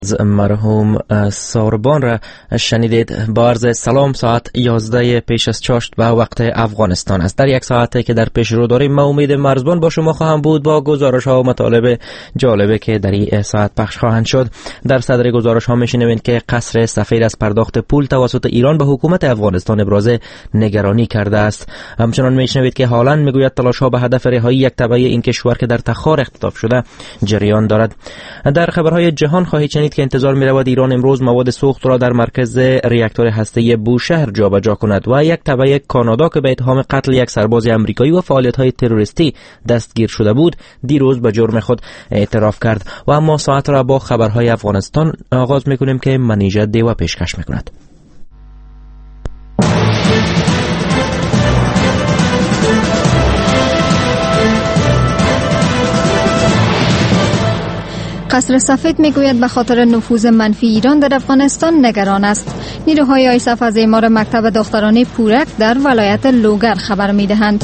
مرحوم ساربان را شنیدید. با عرض سلام، ساعت 11 پیش از چاشت به وقت افغانستان است. در یک ساعته که در پیش رو داریم، من امید مرزبان با شما خواهم بود با گزارش ها و مطالب جالبه که در این ساعت پخش خواهند شد. در صدر گزارش ها میشنوید که قصر سفید از پرداخت پول توسط ایران به حکومت افغانستان ابراز نگرانی کرده است. همچنان میشنوید که هالند میگوید تلاش ها به هدف رهایی یک تبعه این کشور که در تخار اختطاف شده جریان دارد. در خبرهای جهان خواهید شنید که انتظار می رود ایران امروز مواد سوخت را در مرکز راکتور هسته‌ای بوشهر جابجا کند و یک تبعه کانادا که به اتهام قتل یک سرباز آمریکایی و فعالیت‌های تروریستی دستگیر شده بود دیروز به جرم خود اعتراف کرد. و اما ساعت را با خبرهای افغانستان آغاز می‌کنیم که منیژه دیوا پیشکش می‌کند. قصر سفید میگوید به خاطر نفوذ منفی ایران در افغانستان نگران است. نیروهای آیساف از اعمار مکتب دخترانه پورک در ولایت لوگر خبر میدهند.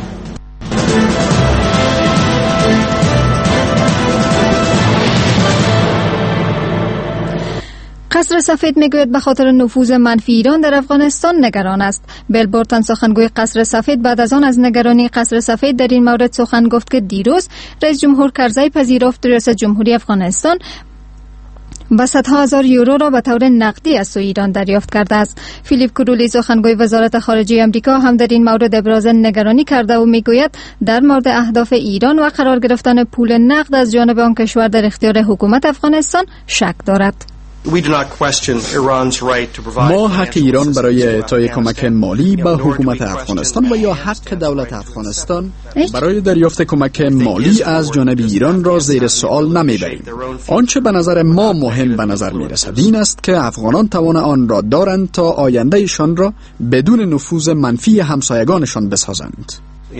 قصر سفید میگوید به خاطر نفوذ منفی ایران در افغانستان نگران است. بیل بورتن سخنگوی قصر سفید بعد از آن از نگرانی قصر سفید در این مورد سخن گفت که دیروز رئیس جمهور کرزی پذیرفت ریاست جمهوری افغانستان با صدها هزار یورو را به طور نقدی از سوی ایران دریافت کرده است. فیلیپ کورولی سخنگوی وزارت خارجه آمریکا هم در این مورد ابراز نگرانی کرده و میگوید در مورد اهداف ایران و قرار گرفتن پول نقد از جانب آن کشور در اختیار حکومت افغانستان شک دارد. ما حق ایران برای اعطای کمک مالی به حکومت افغانستان و یا حق دولت افغانستان برای دریافت کمک مالی از جانب ایران را زیر سوال نمیبریم. آنچه به نظر ما مهم به نظر میرسد این است که افغانان توان آن را دارند تا آینده ایشان را بدون نفوذ منفی همسایگانشان بسازند.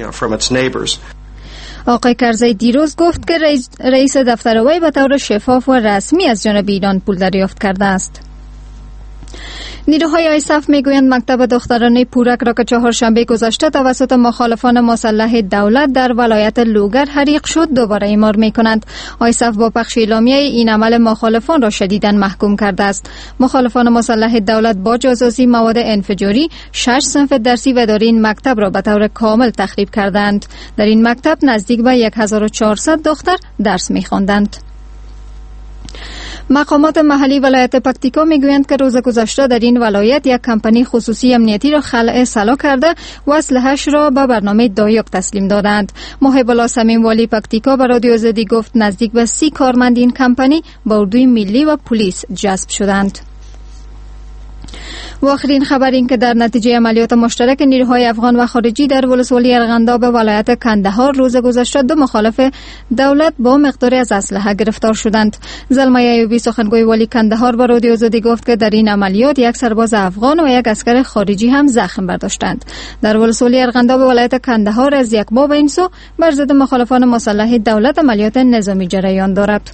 آقای کرزی دیروز گفت که رئیس دفتر وی به طور شفاف و رسمی از جانب ایران پول دریافت کرده است. نیروهای آیساف میگویند مکتب دخترانه پورک را که چهارشنبه گذشته توسط مخالفان مسلح دولت در ولایت لوگر حریق شد دوباره اعمار میکنند. آیساف با پخش اعلامیه این عمل مخالفان را شدیداً محکوم کرده است. مخالفان مسلح دولت با جاسوسی مواد انفجاری 6 صنف درسی و اداری این مکتب را به طور کامل تخریب کردند. در این مکتب نزدیک به 1400 دختر درس میخواندند. مقامات محلی ولایت پکتیکا میگویند که روز گذشته در این ولایت یک کمپانی خصوصی امنیتی را خلع سلاح کرده و اسلحه‌اش را به برنامه دایق تسلیم دادند. محب الله صمیم والی پکتیکا به رادیو آزادی گفت نزدیک به 30 کارمند این کمپانی با اردوی ملی و پلیس جذب شدند. و آخرین خبر این که در نتیجه عملیات مشترک نیروهای افغان و خارجی در ولسوالی ارغنداب ولایت کندهار روز گذشته 2 مخالف دولت با مقداری از اسلحه گرفتار شدند. زلمه ایوبی سخنگوی والی کندهار با رادیو آزادی گفت که در این عملیات 1 سرباز افغان و 1 عسکر خارجی هم زخم برداشتند. در ولسوالی ارغنداب ولایت کندهار از یک باب این سو بر ضد مخالفان مسلح دولت عملیات نظامی جریان دارد.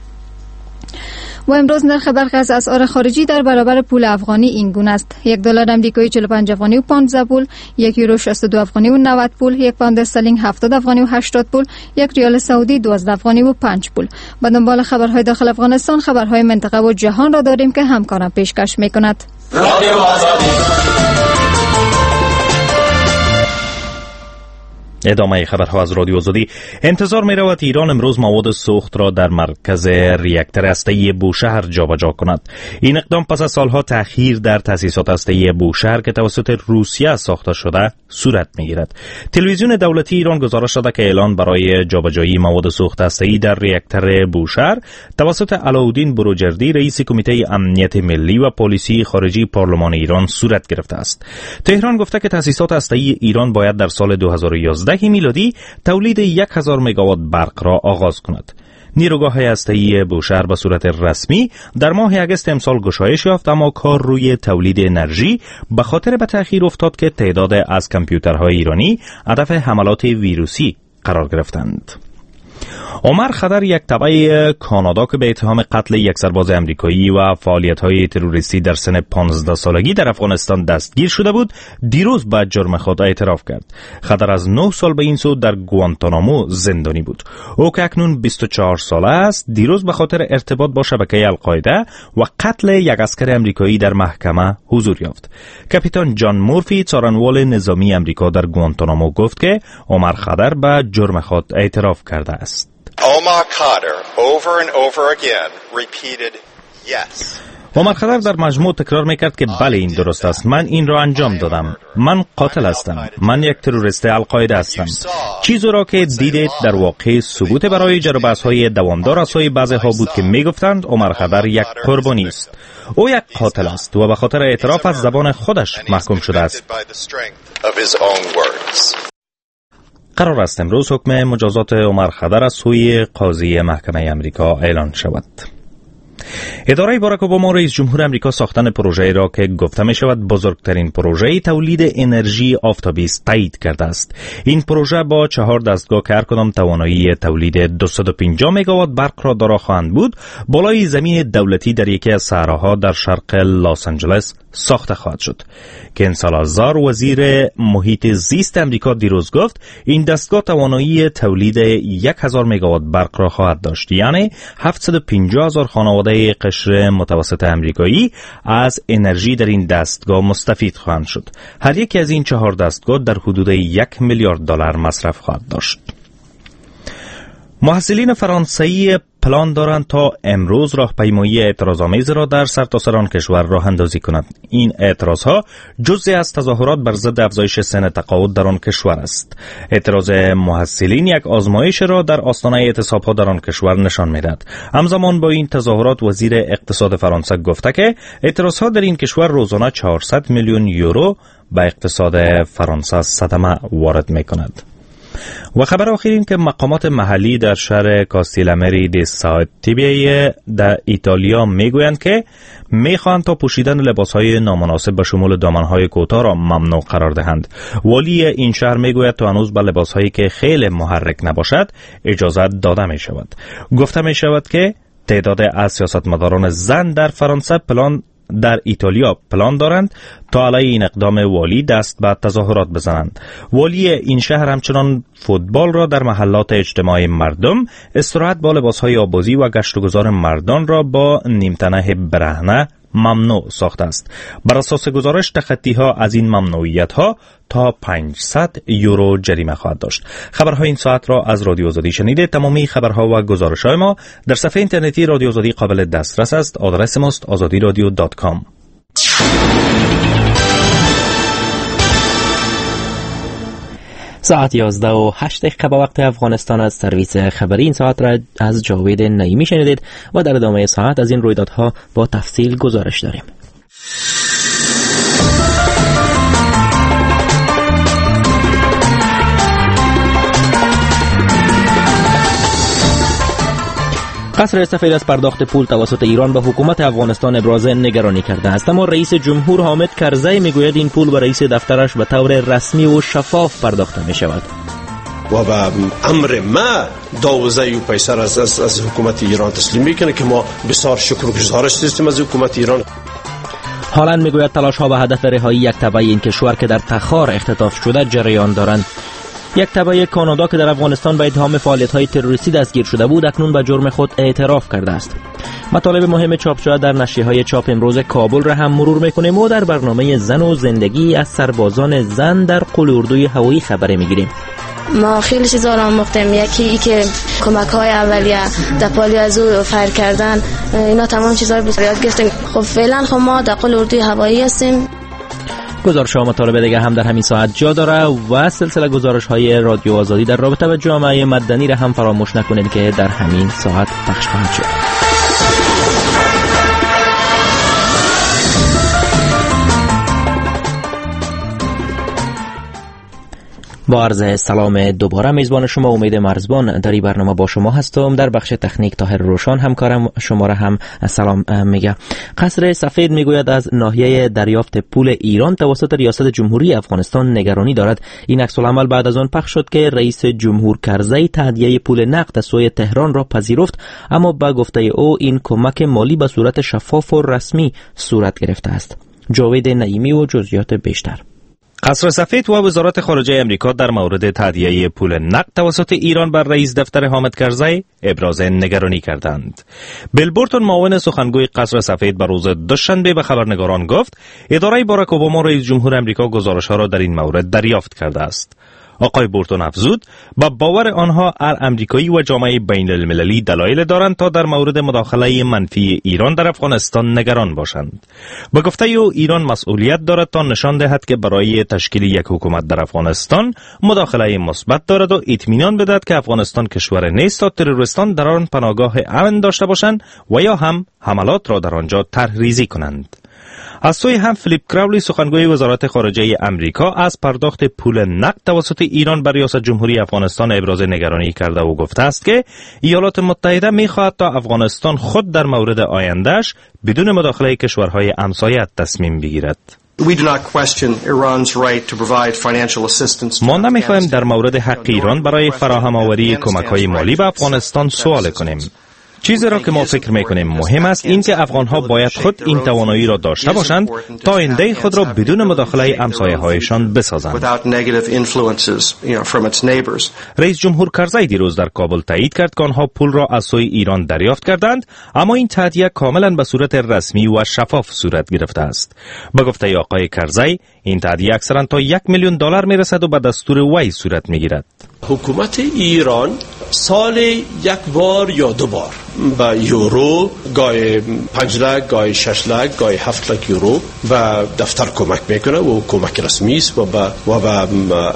و امروز نرخ برخی از اسعار خارجی در برابر پول افغانی این گونه است: $1 آمریکایی 45 افغانی و 15 پول، €1 62 افغانی و 90 پول، 1 پوند استرلینگ 70 افغانی و 80 پول، 1 ریال سعودی 12 افغانی و 5 پول. با دنبال خبرهای داخل افغانستان خبرهای منطقه و جهان را داریم که همکارم پیشکش می‌کند. ادامه خبرها از رادیو آزادی. انتظار می رود ایران امروز مواد سوخت را در مرکز راکتور هسته‌ای بوشهر جابجا کند. این اقدام پس از سالها تأخیر در تأسیسات هسته‌ای بوشهر که توسط روسیه ساخته شده صورت می گیرد. تلویزیون دولتی ایران گزارش داده که اعلان برای جابجایی مواد سوخت هسته‌ای در راکتور بوشهر توسط علاءالدین بروجردی رئیس کمیته امنیت ملی و پالیسی خارجی پارلمان ایران صورت گرفته است. تهران گفته که تأسیسات هسته‌ای ایران باید در سال 2011 میلادی تولید 1000 مگاوات برق را آغاز کند. نیروگاه هسته‌ای بوشهر به صورت رسمی در ماه اگست امسال گشایش یافت، اما کار روی تولید انرژی به خاطر به تأخیر افتاد که تعداد از کامپیوترهای ایرانی هدف حملات ویروسی قرار گرفتند. عمر خدر یک تبع کانادا که به اتهام قتل یک سرباز امریکایی و فعالیت‌های تروریستی در سن 15 سالگی در افغانستان دستگیر شده بود، دیروز به جرم خود اعتراف کرد. خدر از 9 سال به این سو در گوانتانامو زندانی بود. او که اکنون 24 ساله است، دیروز به خاطر ارتباط با شبکه القاعده و قتل یک عسکر امریکایی در محکمه حضور یافت. کاپیتان جان مورفی، څارنوال نظامی امریکا در گوانتانامو، گفت که عمر خدر به جرم خود اعتراف کرده است. Omar Khadr over and over again repeated yes. عمر خدر در مجموع تکرار میکرد که بله این درست است، من این را انجام دادم، من قاتل هستم، من یک تروریست القاعده هستم. چیزی را که دیدید در واقع ثبوت برای جر و بحث‌های دوامدار از سوی بعضی‌ها بود که میگفتند عمر خدر یک قربانی است. او یک قاتل است و به خاطر اعتراف از زبان خودش محکوم شده است. قرار است امروز حکم مجازات عمر خدر از سوی قاضی محکمه امریکا اعلان شود. اداره باراک اوباما رئیس جمهور امریکا ساختن پروژه را که گفته می شود بزرگترین پروژه تولید انرژی آفتابی است تایید کرده است. این پروژه با 4 دستگاه که هر کدام توانایی تولید 250 مگاوات برق را دارا خواهند بود، بالای زمین دولتی در یکی از صحراها در شرق لس آنجلس ساخته خواهد شد. کن سالازار، وزیر محیط زیست امریکا، دیروز گفت این دستگاه توانایی تولید 1000 مگاوات برق را خواهد داشت، یعنی 750,000 خانواده قشر متوسط امریکایی از انرژی در این دستگاه مستفید خواهند شد. هر یک از این 4 دستگاه در حدود 1 میلیارد دلار مصرف خواهد داشت. محصلین فرانسوی پلان دارند تا امروز راهپیمایی اعتراض‌آمیز را در سرتاسر آن کشور راه اندازی کنند. این اعتراضها جزئی از تظاهرات بر ضد افزایش سن تقاعد در آن کشور است. اعتراض محصلین یک آزمایش را در آستانه اعتصاب‌ها در آن کشور نشان می‌دهد. همزمان با این تظاهرات وزیر اقتصاد فرانسه گفته که اعتراضها در این کشور روزانه 400 میلیون یورو به اقتصاد فرانسه صدمه وارد می‌کند. و خبر آخر این که مقامات محلی در شهر کاستیلامری دی ساعتیبی در ایتالیا میگویند که میخواهند تا پوشیدن لباسهای نامناسب به شمول دامنهای کوتاه را ممنوع قرار دهند. والی این شهر میگوید تا هنوز به لباسهایی که خیلی محرک نباشد اجازه داده می شود. گفته می شود که تعداد از سیاستمداران زن در فرانسه در ایتالیا پلان دارند تا علیه این اقدام والی دست به تظاهرات بزنند. والی این شهر همچنان فوتبال را در محلات اجتماعی مردم، استراحت با لباسهای آبازی و گشت و گذار مردان را با نیمتنه برهنه ممنوع ساخته است. بر اساس گزارش تخطی‌ها از این ممنوعیت‌ها تا 500 یورو جریمه خواهد داشت. خبرهای این ساعت را از رادیو آزادی شنیده. تمامی خبرها و گزارش‌های ما در صفحه اینترنتی رادیو آزادی قابل دسترس است. آدرس ماست azadiradio.com. ساعت 11:08 به وقت افغانستان از سرویس خبری این ساعت را از جاوید نعیمی شنیدید و در ادامه ساعت از این رویدادها با تفصیل گزارش داریم. قصر سفید از پرداخت پول توسط ایران به حکومت افغانستان ابراز نگرانی کرده است، اما رئیس جمهور حامد کرزی میگوید این پول به رئیس دفترش به طور رسمی و شفاف پرداخته می شود و به امر ما 12 پیسه از حکومت ایران تسلیم میکنه که ما بسیار شکرگزارش هستیم از حکومت ایران. هالند میگوید تلاش ها به هدف رهایی یک تبع این کشور که در تخار اختطاف شده جریان دارند. یک تبع کانادا که در افغانستان به اتهام فعالیت‌های تروریستی دستگیر شده بود اکنون به جرم خود اعتراف کرده است. مطالب مهم چاپ شده در نشریه‌های چاپ امروز کابل را هم مرور می‌کنیم و در برنامه زن و زندگی از سربازان زن در قلوردوی هوایی خبری می‌گیریم. ما خیلی چیزا رو آموختیم. یکی ای که کمک‌های اولیه در پالی از او فر کردن، اینا تمام چیزا رو یاد گرفتیم. خب فعلا ما در قلوردوی هوایی هستیم. گزارش ها مطالب دیگه هم در همین ساعت جا داره و سلسله گزارش های رادیو آزادی در رابطه با جامعه مدنی را هم فراموش نکنید که در همین ساعت پخش خواهد شد. با عرض سلام دوباره میزبان شما امید مرزبان در این برنامه با شما هستم. در بخش تکنیک طاهر روشان همکارم شما را هم سلام میگه. قصر سفید میگوید از ناحیه دریافت پول ایران توسط ریاست جمهوری افغانستان نگرانی دارد. این عکس العمل بعد از آن پخش شد که رئیس جمهور کرزی تهدیه پول نقد از سوی تهران را پذیرفت، اما به گفته او این کمک مالی به صورت شفاف و رسمی صورت گرفته است. جاوید نعیمی و جزئیات بیشتر. قصر سفید و وزارت خارجه امریکا در مورد تهدیه پول نقد توسط ایران بر رئیس دفتر حامد کرزی ابراز نگرانی کردند. بیل بورتون معاون سخنگوی قصر سفید بر روز دوشنبه به خبرنگاران گفت اداره باراک اوباما رئیس جمهور امریکا گزارش‌ها را در این مورد دریافت کرده است. آقای بورتون افزود با باور آنها هر امریکایی و جامعه بین المللی دلایل دارند تا در مورد مداخله منفی ایران در افغانستان نگران باشند. به گفته او ایران مسئولیت دارد تا نشان دهد که برای تشکیل یک حکومت در افغانستان مداخله مثبت دارد و اطمینان بدهد که افغانستان کشور نیست تا تروریستان در آن پناهگاه امن داشته باشند و یا هم حملات را در آنجا طرح‌ریزی کنند. از سوی هم فیلیپ کراولی سخنگوی وزارت خارجه امریکا از پرداخت پول نقد توسط ایران بر ریاست جمهوری افغانستان ابراز نگرانی کرده و گفته است که ایالات متحده می‌خواهد تا افغانستان خود در مورد آیندهش بدون مداخله کشورهای همسایه تصمیم بگیرد. ما نمی‌خواهیم در مورد حق ایران برای فراهم آوری کمک‌های مالی به افغانستان سوال کنیم. چیزی را که ما فکر میکنیم مهم است این که افغانها باید خود این توانایی را داشته باشند تا آینده خود را بدون مداخله همسایه‌هایشان بسازند. رئیس جمهور کرزی دیروز در کابل تایید کرد که آنها پول را از سوی ایران دریافت کردند، اما این تهدیه کاملا به صورت رسمی و شفاف صورت گرفته است. به گفته آقای کرزی این تهدیه اکثرا تا $1,000,000 میرسد و به دستور وی صورت میگیرد. حکومت ایران سال یک بار یا دو بار با یورو گاهی 5 لک گاهی 6 لک گاهی 7 لک یورو و دفتر کمک میکنه و کمک رسمی است و با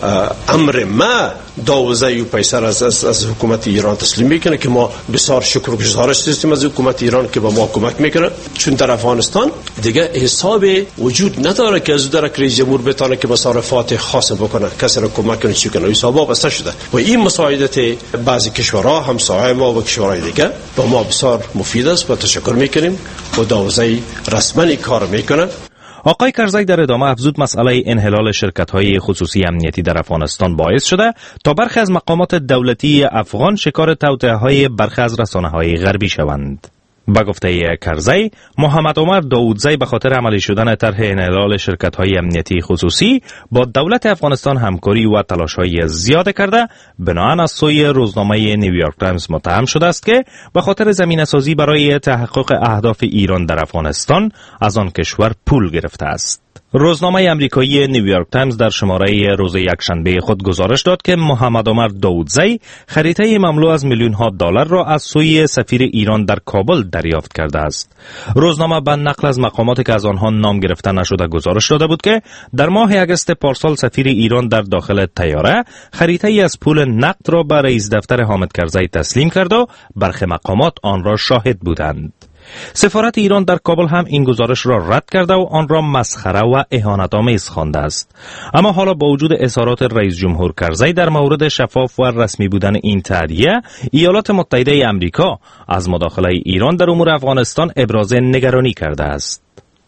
امر ما 12 پیسر از حکومت ایران تسلیم میکنه که ما بسیار شکرگزارش هستیم از حکومت ایران که با ما کمک میکنه، چون در افغانستان دیگه حساب وجود نداره که از در رئیس جمهور بتونه که مصارفات خاص بکنه، کسی را کمک کنه چی کنه، حسابا بسته شده و این مساعدت بعضی کشورها همسایه ما و کشورهای دیگه با ما بسیار مفید است و تشکر میکنیم و 12 رسما کار میکنه. آقای کرزی در ادامه افزود مسئله انحلال شرکت‌های خصوصی امنیتی در افغانستان باعث شده تا برخی از مقامات دولتی افغان شکار توطئه‌های برخی از رسانه‌های غربی شوند. با گفته کرزی، محمد عمر داودزی به خاطر عملی شدن طرح انحلال شرکت‌های امنیتی خصوصی با دولت افغانستان همکاری و تلاش‌های زیاد کرده، بناهن از سوی روزنامه نیویورک تایمز متهم شده است که به خاطر زمینه‌سازی برای تحقق اهداف ایران در افغانستان از آن کشور پول گرفته است. روزنامه امریکایی نیویورک تایمز در شماره روز یکشنبه خود گزارش داد که محمد عمر داودزی خریطه مملو از میلیون‌ها دلار را از سوی سفیر ایران در کابل دریافت کرده است. روزنامه به نقل از مقاماتی که از آنها نام گرفته نشده گزارش داده بود که در ماه اگست پارسال سفیر ایران در داخل طیاره خریطه از پول نقد را به رئیس دفتر حامد کرزی تسلیم کرد و برخی مقامات آن را شاهد بودند. سفارت ایران در کابل هم این گزارش را رد کرده و آن را مسخره و اهانت‌آمیز خوانده است. اما حالا با وجود اظهارات رئیس جمهور کرزی در مورد شفاف و رسمی بودن این تهدیه، ایالات متحده آمریکا از مداخله ایران در امور افغانستان ابراز نگرانی کرده است.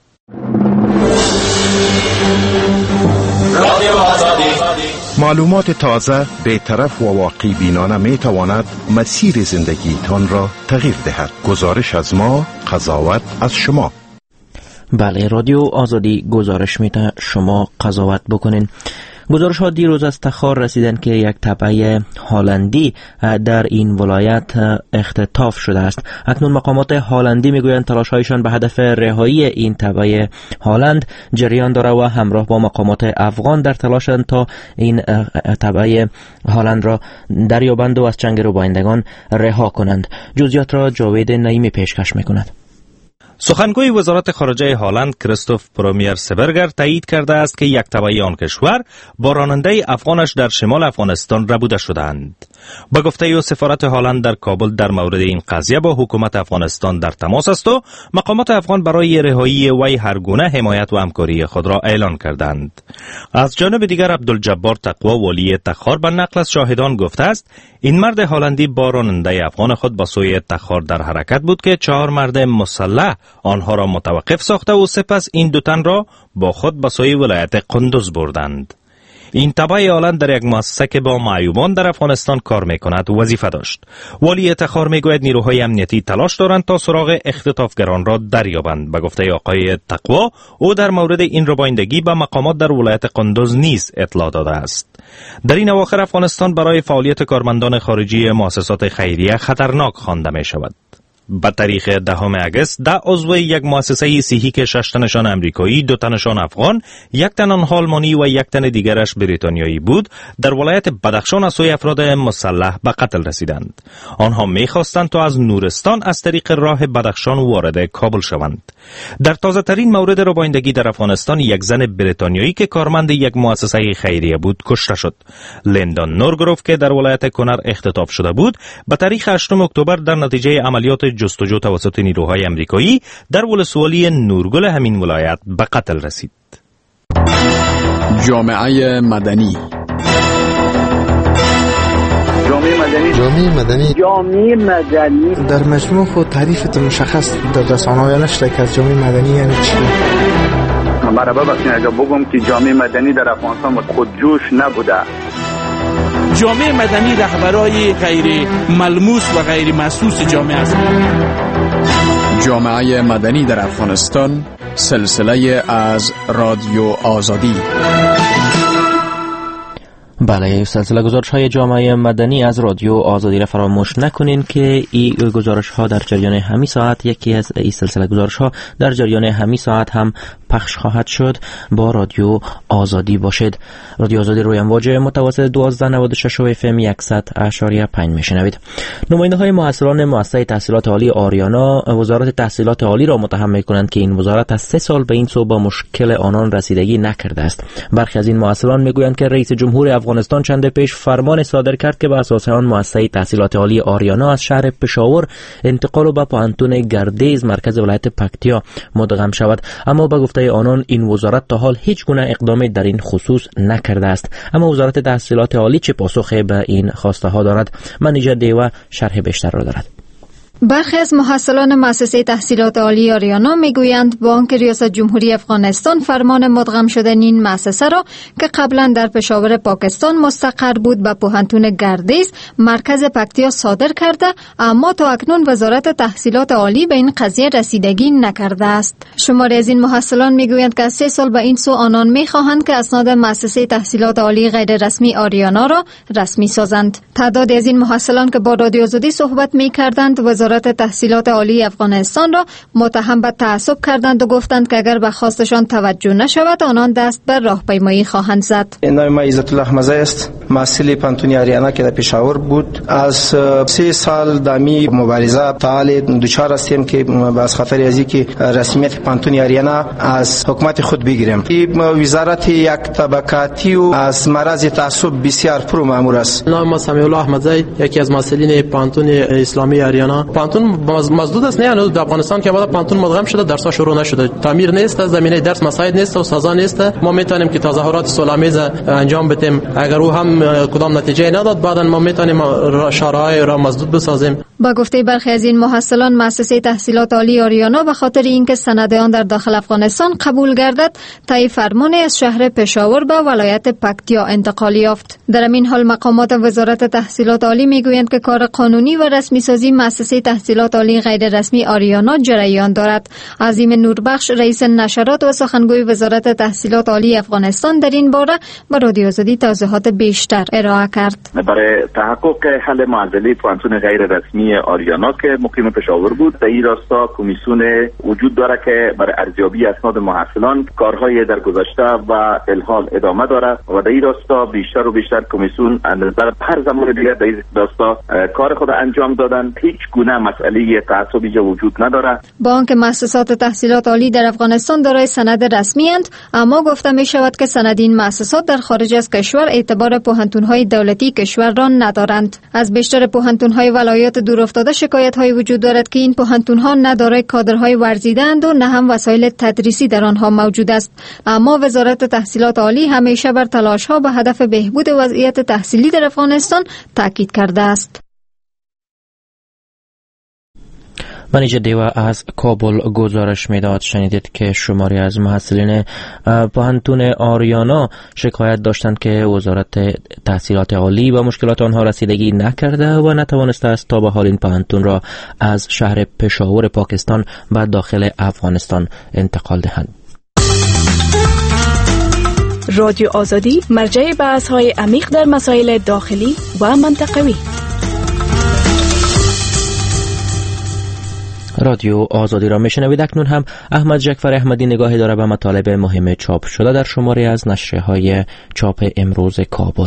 معلومات تازه، بی‌طرف و واقع بینانه می تواند مسیر زندگیتان را تغییر دهد. گزارش از ما، قضاوت از شما. بله، رادیو آزادی گزارش میده، شما قضاوت بکنین. گزارش ها دیروز از تخار رسیدن که یک تبع هالندی در این ولایت اختطاف شده است. اکنون مقامات هالندی میگویند تلاش هایشان به هدف رهایی این تبع هالند جریان داره و همراه با مقامات افغان در تلاشند تا این تبع هالند را دریابند و از چنگ روبایندگان رها کنند. جزئیات را جاوید نعیمی پیشکش میکند. سخنگوی وزارت خارجه هلند کریستوف پرومیر سبرگر تایید کرده است که یک تبعی آن کشور با راننده افغانش در شمال افغانستان ربوده شدند. با گفته او سفارت هلند در کابل در مورد این قضیه با حکومت افغانستان در تماس است و مقامات افغان برای رهایی وی هر گونه حمایت و همکاری خود را اعلان کردند. از جانب دیگر عبدالجبار تقوا والی تخار به نقل از شاهدان گفته است این مرد هلندی با راننده افغان خود به سوی تخار در حرکت بود که 4 مرد مسلح آنها را متوقف ساخته و سپس این دو تن را با خود به سوی ولایت قندوز بردند. این تبع هلند در یک مؤسسه که با معیوبان در افغانستان کار میکند وظیفه داشت. والی تخار میگوید نیروهای امنیتی تلاش دارند تا سراغ اختطافگران را دریابند. به گفته آقای تقوا او در مورد این ربایندگی به مقامات در ولایت قندوز نیز اطلاع داده است. در این اواخر افغانستان برای فعالیت کارمندان خارجی مؤسسات خیریه خطرناک خوانده می شود. به تاریخ 10 اگست 10 عضو یک مؤسسه صحی که 6 تنشان امریکایی، 2 تنشان افغان، 1 تن آلمانی و 1 تن دیگرش بریتانیایی بود در ولایت بدخشان از سوی افراد مسلح به قتل رسیدند. آنها می‌خواستند تا از نورستان از طریق راه بدخشان وارد کابل شوند. در تازه ترین مورد ربایندگی در افغانستان یک زن بریتانیایی که کارمند یک مؤسسه خیریه بود کشته شد. لندن نورگروف که در ولایت کنر اختطاف شده بود به تاریخ 8 اکتبر در نتیجه عملیات جستجو توسط نیروهای امریکایی در ولسوالی نورگل همین ولایت به قتل رسید. جامعه مدنی جامعه مدنی در مجموع خود تعریفت مشخص در رسانه‌های نشده که از جامعه مدنی یعنی چی؟ مرحبا بخشین اگه بگم که جامعه مدنی در افغانستان خودجوش نبوده. جامعه مدنی رهبرای غیر ملموس و غیر محسوس جامعه است. جامعه مدنی در افغانستان، سلسله از رادیو آزادی. بله، سلسله گزارش های جامعه مدنی از رادیو آزادی را فراموش نکنین که این گزارش ها در جریان همین ساعت، یکی از این سلسله گزارش ها در جریان همین ساعت هم پخش خواهد شد. با رادیو آزادی باشید. رادیو آزادی روی امواج متوسط 1296 و FM 100.5 میشنوید. نماینده های مسئولان مؤسسه تحصیلات عالی آریانا وزارت تحصیلات عالی را متهم میکنند که این وزارت از 3 سال به این سو با مشکل آنان رسیدگی نکرده است. برخی از این مسئولان میگویند که رئیس جمهور افغانستان چند پیش فرمان صادر کرد که به اساس آن مؤسسه تحصیلات عالی آریانا از شهر پشاور انتقال به پوهنتون گردیز مرکز ولایت پکتیا مدغم شود، اما به گفته آنان این وزارت تا حال هیچ گونه اقدامی در این خصوص نکرده است. اما وزارت تحصیلات عالی چه پاسخی به این خواسته ها دارد؟ منیژه دیوه شرح بیشتر را دارد. برخی از محصلان مؤسسه تحصیلات عالی آریانا میگویند بانک ریاست جمهوری افغانستان فرمان مدغم شدن این مؤسسه را که قبلا در پشاور پاکستان مستقر بود به پوهنتون گردیز مرکز پکتیا صادر کرده، اما تا اکنون وزارت تحصیلات عالی به این قضیه رسیدگی نکرده است. شماری از این محصلان میگویند که از 3 سال به این سو آنان میخواهند که اسناد مؤسسه تحصیلات عالی غیر رسمی آریانا را رسمی سازند. تعدادی از این محصلان که با رادیو آزادی صحبت میکردند وزارت تحصیلات عالی افغانستان را متهم به تعصب کردند و گفتند که اگر به خواستشان توجه نشود آنان دست به راهپیمایی خواهند زد. نام من عزت الله مزه است، محصل پوهنتون آریانا که در پشاور بود. از 3 سال دامی مبارزه فعال دچار هستیم که از خاطر ازی که رسمیت پوهنتون آریانا از حکومت خود بگیریم. این وزارت یک طبقاتی و از مرض تعصب بسیار فرو مأمور است. نام من سمیع الله احمدزی، یکی از مسئولین پوهنتون اسلامی آریانا. پوهنتون مزدود است، نه در افغانستان که بعد پوهنتون مدغم شده، درس ها شروع نشده، تعمیر نیست، زمینه درس مساعد نیست و سازا نیست. ما میتونیم که تظاهرات صلح‌آمیز انجام بدیم، اگر او هم کدام نتیجه نداد بعدا ما میتونیم شارع‌های را مسدود بسازیم. با گفته برخی از این محصلان مؤسسه تحصیلات عالی آریانا به خاطر اینکه سند آن در داخل افغانستان قبول گردد طی فرمان از شهر پشاور به ولایت پکتیا انتقال یافت. در این حال مقامات وزارت تحصیلات عالی میگویند که کار قانونی و رسمی سازی مؤسسه تحصیلات عالی غیر رسمی آریانا جریان دارد. عظیم نوربخش رئیس نشرات و سخنگوی وزارت تحصیلات عالی افغانستان در این باره به رادیو آزادی توضیحات بیشتر ارائه کرد. برای تحقق حل معضله پوهنتون غیر رسمی اسلامی آریانا که مقیم پشاور بود. در این راستا کمیسیون وجود داره که برای ارزیابی اسناد محصلان کارهای در گذشته و الحال ادامه داره و در این راستا بیشتر و بیشتر کمیسیون در هر زمان دیگر در این راستا کار خود انجام دادن. هیچ گونه مسئله تعصبی وجود نداره. با آنکه مؤسسات تحصیلات عالی در افغانستان دارای سند رسمی اند، اما گفته می شود که سند این مؤسسات در خارج از کشور اعتبار پوهنتون‌های دولتی کشور را ندارند. از بیشتر پوهنتون‌های ولایات دورافتاده شکایت‌های وجود دارد که این پوهنتون‌ها نه دارای کادرهای ورزیده اند و نه هم وسایل تدریسی در آنها موجود است. اما وزارت تحصیلات عالی همیشه بر تلاش‌ها به هدف بهبود وضعیت تحصیلی در افغانستان تاکید کرده است. منیژه دیوه از کابل گزارش میداد. شنیدید که شماری از محصلین پوهنتون آریانا شکایت داشتند که وزارت تحصیلات عالی به مشکلات آنها رسیدگی نکرده و نتوانسته است تا به حال این پوهنتون را از شهر پشاور پاکستان به داخل افغانستان انتقال دهند. رادیو آزادی مرجع بحث‌های عمیق در مسائل داخلی و منطقوی. رادیو آزادی را میشنوید. اکنون هم احمد جعفر احمدی نگاهی داره به مطالب مهم چاپ شده در شماری از نشریه‌های چاپ امروز کابل.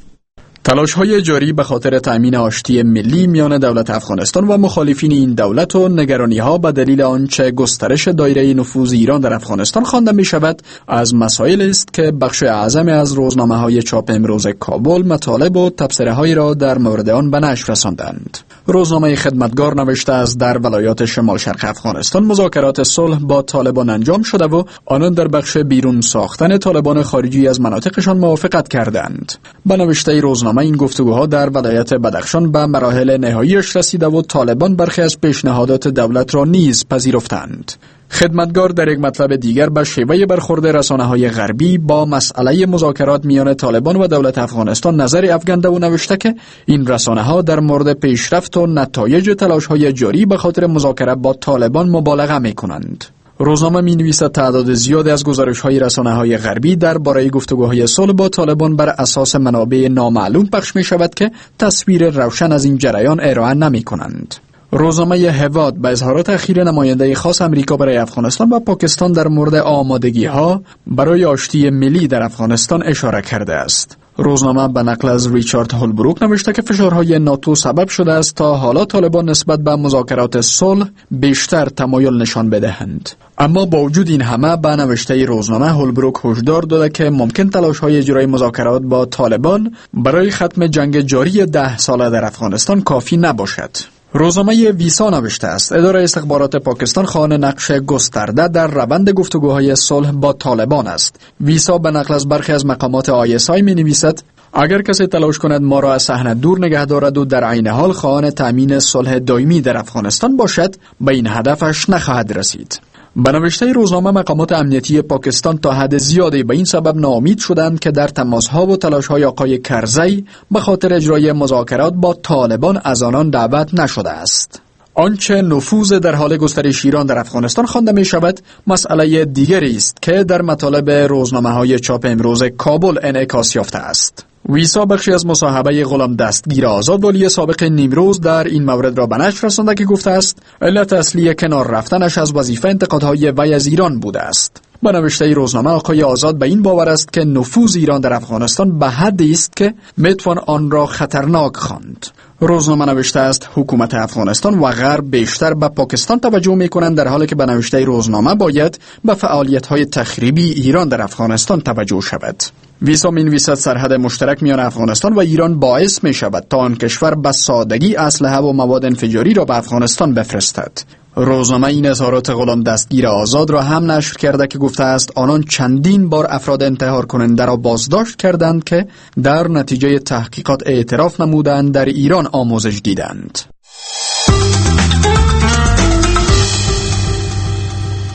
تلاش‌های جاری به خاطر تأمین آشتی ملی میان دولت افغانستان و مخالفین این دولت و نگرانی‌ها به دلیل آنچه گسترش دایره نفوذ ایران در افغانستان خوانده می‌شود از مسائل است که بخش اعظم از روزنامه‌های چاپ امروز کابل مطالب و تبصره‌هایی را در مورد آن به نشر رساندند. روزنامه خدمتگار نوشته است در ولایات شمال شرق افغانستان مذاکرات صلح با طالبان انجام شده و آنان در بخش بیرون ساختن طالبان خارجی از مناطقشان موافقت کردند. به نوشته روزنامه این گفتگوها در ولایت بدخشان به مراحل نهاییش رسیده و طالبان برخی از پیشنهادات دولت را نیز پذیرفتند. خدمتگار در یک مطلب دیگر به شیوه برخورد رسانه‌های غربی با مسئله مذاکرات میان طالبان و دولت افغانستان نظر افکنده و نوشته که این رسانه‌ها در مورد پیشرفت و نتایج تلاش‌های جاری به خاطر مذاکره با طالبان مبالغه می‌کنند. روزنامه می‌نویسد تعداد زیادی از گزارش‌های رسانه‌های غربی درباره گفتگوهای صلح با طالبان بر اساس منابع نامعلوم پخش می‌شود که تصویر روشن از این جریان ارائه نمی‌کنند. روزنامه هواد به اظهارات اخیر نماینده خاص امریکا برای افغانستان و پاکستان در مورد آمادگی‌ها برای آشتی ملی در افغانستان اشاره کرده است. روزنامه به نقل از ریچارد هولبروک نوشته که فشارهای ناتو سبب شده است تا حالا طالبان نسبت به مذاکرات صلح بیشتر تمایل نشان بدهند. اما با وجود این همه به نوشته روزنامه هولبروک هشدار داده که ممکن تلاش‌های اجرای مذاکرات با طالبان برای ختم جنگ جاری 10 ساله در افغانستان کافی نباشد. روزنامه ویسا نوشته است اداره استخبارات پاکستان خواهان نقش گسترده در روند گفتگوهای صلح با طالبان است. ویسا به نقل از برخی از مقامات ISI می نویسد اگر کسی تلاش کند ما را از صحنه دور نگه دارد و در عین حال خواهان تأمین صلح دائمی در افغانستان باشد به این هدفش نخواهد رسید. به نوشته روزنامه مقامات امنیتی پاکستان تا حد زیادی به این سبب ناامید شدند که در تماس‌ها و تلاش‌های آقای کرزی به خاطر اجرای مذاکرات با طالبان از آنان دعوت نشده است. آنچه نفوذ در حال گسترش ایران در افغانستان خوانده می شود مسئله دیگری است که در مطالب روزنامه‌های چاپ امروز کابل انعکاس یافته است. ویسا بخشی از مصاحبه غلام دستگیر آزاد والی سابق نیمروز در این مورد را به نشر رسانده که گفته است علت اصلی کنار رفتنش از وظیفه انتقادهای وی از ایران بوده است. با نوشته روزنامه آقای آزاد به این باور است که نفوذ ایران در افغانستان به حدی است که میتوان آن را خطرناک خواند. روزنامه نوشته است حکومت افغانستان و غرب بیشتر به پاکستان توجه می‌کنند در حالی که به نوشته روزنامه باید به فعالیت‌های تخریبی ایران در افغانستان توجه شود. ویسا می‌نویسد سرحد مشترک میان افغانستان و ایران باعث می‌شود تا آن کشور به سادگی اسلحه و مواد انفجاری را به افغانستان بفرستد. روزنامه این اظهارات غلام دستگیر آزاد را هم نشر کرده که گفته است آنان چندین بار افراد انتحار کننده را بازداشت کردند که در نتیجه تحقیقات اعتراف نمودند در ایران آموزش دیدند.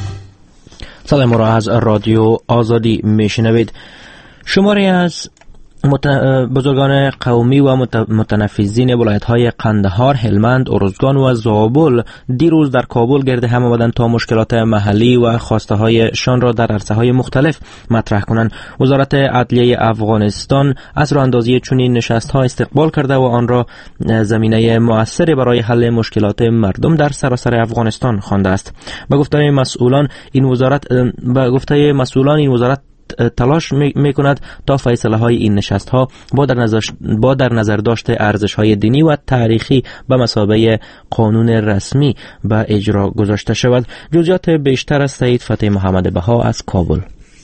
سلام را از رادیو آزادی میشنوید. شماری از بزرگان قومی و متنفذین ولایت‌های قندهار، هلمند، ارزگان و زابل دیروز در کابل گرد هم آمدند تا مشکلات محلی و خواسته‌هایشان را در عرصه‌های مختلف مطرح کنند. وزارت عدلیه افغانستان از راه‌اندازی چنین نشست‌ها استقبال کرده و آن را زمینه مؤثری برای حل مشکلات مردم در سراسر افغانستان خوانده است. به گفته مسئولان این وزارت تلاش میکند تا فیصله های این نشست ها با در نظر داشت ارزش های دینی و تاریخی به مثابه قانون رسمی به اجرا گذاشته شود. جزئیات بیشتر از سید فتح محمد بها از کابل.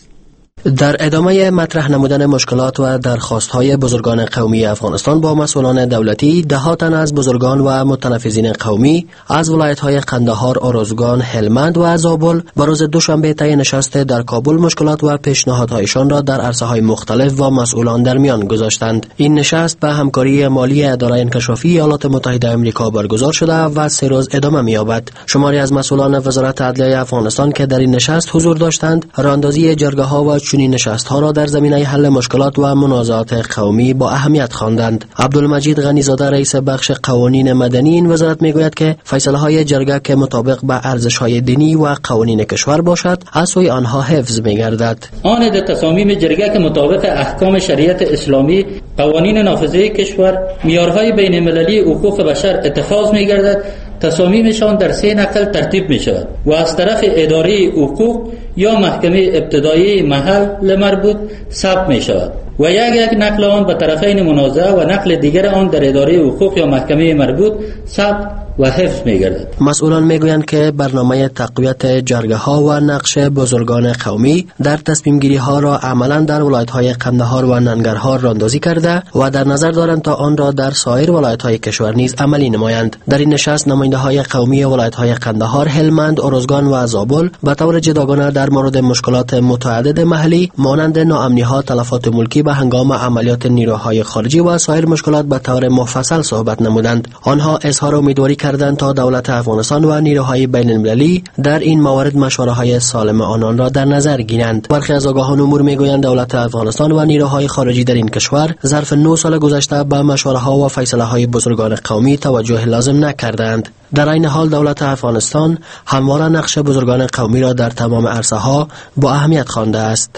در ادامه مطرح نمودن مشکلات و درخواست‌های بزرگان قومی افغانستان با مسئولان دولتی، ده تن از بزرگان و متنفذین قومی از ولایت‌های قندهار، ارزگان، هلمند و زابل به روز دوشنبه طی نشست در کابل مشکلات و پیشنهادهایشان را در عرصه‌های مختلف و مسئولان در میان گذاشتند. این نشست به همکاری مالی اداره انکشافی ایالات متحده آمریکا برگزار شده و 3 روز ادامه می‌یابد. شماری از مسئولان وزارت عدلیه افغانستان که در این نشست حضور داشتند، راهاندازی جرگه‌ها و چنین نشست‌ها را در زمینه حل مشکلات و منازعات قومی با اهمیت خواندند. عبدالمجید غنیزاده رئیس بخش قوانین مدنی این وزارت میگوید که فیصله‌های جرگه که مطابق به ارزش‌های دینی و قوانین کشور باشد، از سوی آنها حفظ می‌گردد. آن در تصامیم جرگه که مطابق احکام شریعت اسلامی، قوانین نافذه کشور، معیارهای بین‌المللی حقوق بشر اتخاذ می‌گردد، تصامیمشان در 3 نقل ترتیب می شود و از طرف اداره حقوق یا محکمه ابتدایی محل مربوط ثبت می شود و یک نقل آن به طرفین منازعه و نقل دیگر آن در اداره حقوق یا محکمه مربوط ثبت و حفظ می گردد. مسئولان می گویند که برنامه تقویت جرگه ها و نقش بزرگان قومی در تصمیم گیری ها را عملا در ولایت های قندهار و ننگرهار راندازی کرده و در نظر دارند تا آن را در سایر ولایت های کشور نیز عملی نمایند. در این نشست نماینده های قومی ولایت های قندهار، هلمند، ارزگان و زابل به طور جداگانه در مورد مشکلات متعدد محلی مانند ناامنی ها، تلفات ملکی به هنگام عملیات نیروهای خارجی و سایر مشکلات به طور مفصل صحبت نمودند. آنها اظهار امیدواری کردند تا دولت افغانستان و نیروهای بین‌المللی در این موارد مشوره‌های سالم آنان را در نظر گیرند. برخی از آگاهان امور میگویند دولت افغانستان و نیروهای خارجی در این کشور ظرف 9 سال گذشته به مشوره‌ها و فیصله‌های بزرگان قومی توجه لازم نکردند. در این حال دولت افغانستان همواره نقش بزرگان قومی را در تمام عرصه‌ها با اهمیت خوانده است.